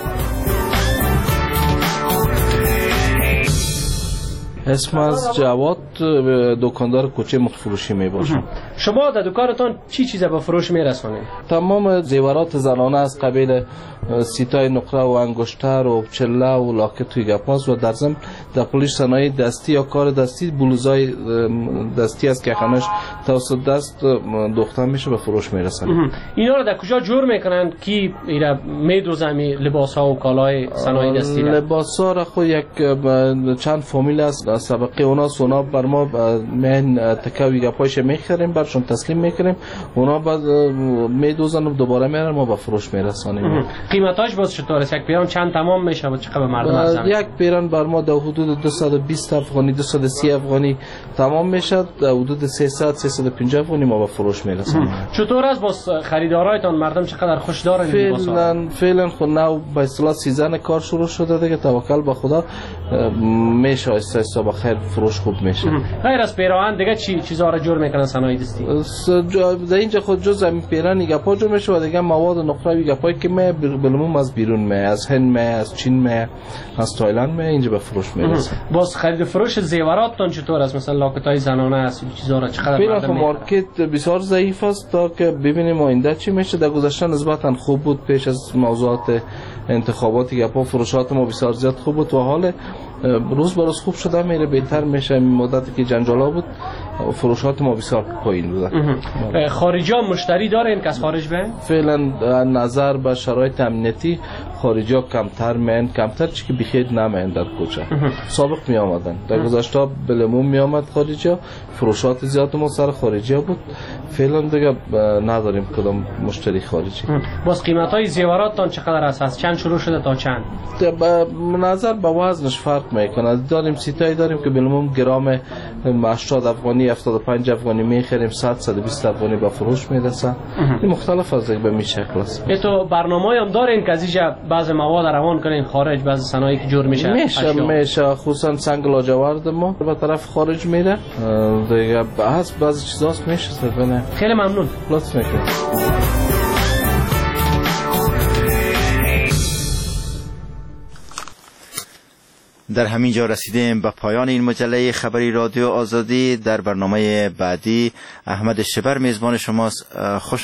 T: اسم از جواد، دکاندار کوچه مخفروشی می باشم.
Y: شما در دکانتان چی چیزا به فروش می رسانید؟
T: تمام زیورات زنانه از قبیل سیتای نقره و انگشتر و چله و لاکت و گپاس و در ضمن در پولیش صنایع دستی یا کار دستی، بلوزای دستی است که خانش توسط دست دوخته میشه به فروش می رسانید.
Y: اینا رو در کجا جور میکنن کی اینا میدوزن لباس‌ها و کالای صنایع دستی؟
T: لباس‌ها را خود یک چند فامیل است، سابقه اونا بر ما من تکاوی گپایش میخریم، برشون تسلیم میکنیم، اونا بعد میدوزن و دوباره میرن، ما به فروش میرسانیم.
Y: قیمتاش باز چطور است؟ یک پیران چند تمام میشه و چقدر مردم ارزان؟
T: یک پیران بر ما در حدود 220 افغانی 230 افغانی تمام میشه، در حدود 300 350 افغانی ما به فروش میرسانیم.
Y: چطور است باز خریدارایتان مردم چقدر خوش دارن؟
T: فعلا خود نو به اصطلاح سیزن کار شروع شده دیگه، توکل به خدا میشه، آهسته آهسته با خیر فروش خوب میشه.
Y: غیر از پیراهن دیگه چی چیزا رو جور میکنن صنایع دستی؟ هستی؟
T: در اینجا خود جز همین پیرانی گپا جو میشه و دیگه مواد نقروی گپایی که می بالعموم از بیرون می، از هند می، از چین می، از تایلند می اینجا به فروش میرسه.
Y: باز خرید فروش زیوراتتون چطور است؟ مثلا لاکتای زنانه است چیزا را چقدر
T: فعلا مارکت بسیار ضعیف است تا که ببینیم آینده چی میشه. در گذشته نسبتا خوب بود، پیش از موضوعات انتخاباتی گپا فروشات ما بسیار زیاد خوب بود و حال روز به روز خوب شده میره، بهتر میشه. این مدتی که جنجالا بود فروشات ما بسیار پایین بود.
Y: خارجی ها مشتری دارین که از خارج بیان؟
T: فعلا نظر به شرایط امنیتی خارجی ها کمتر میان، کمتر چی که بخیر نمیان در کوچه. سابق می آمدن، در گذشته بالعموم می آمد خارجی ها، فروشات زیاد ما سر خارجی ها بود. فعلا دیگه نداریم کدام مشتری خارجی.
Y: باز قیمت های زیوراتتان چقدر است؟ از چند شروع شده تا چند؟
T: نظر به وزنش فرق میکنه. داریم سیتایی داریم که بالعموم گرام 80 افغانی 75 افغانی میخریم، 100 120 افغانی به فروش میرسه. این مختلف از به می شکل است.
Y: تو برنامه‌ای هم دارین که از اینجا بعض مواد روان کنین خارج، بعض صنایعی که جور میشه؟
T: میشه خصوصا سنگ لاجورد ما به طرف خارج میره دیگه، بعضی چیزاست میشه.
Y: خیلی ممنون،
T: لطف میکنید.
S: در همین جا رسیدیم به پایان این مجله خبری رادیو آزادی. در برنامه بعدی احمد شبر میزبان شماست. خوش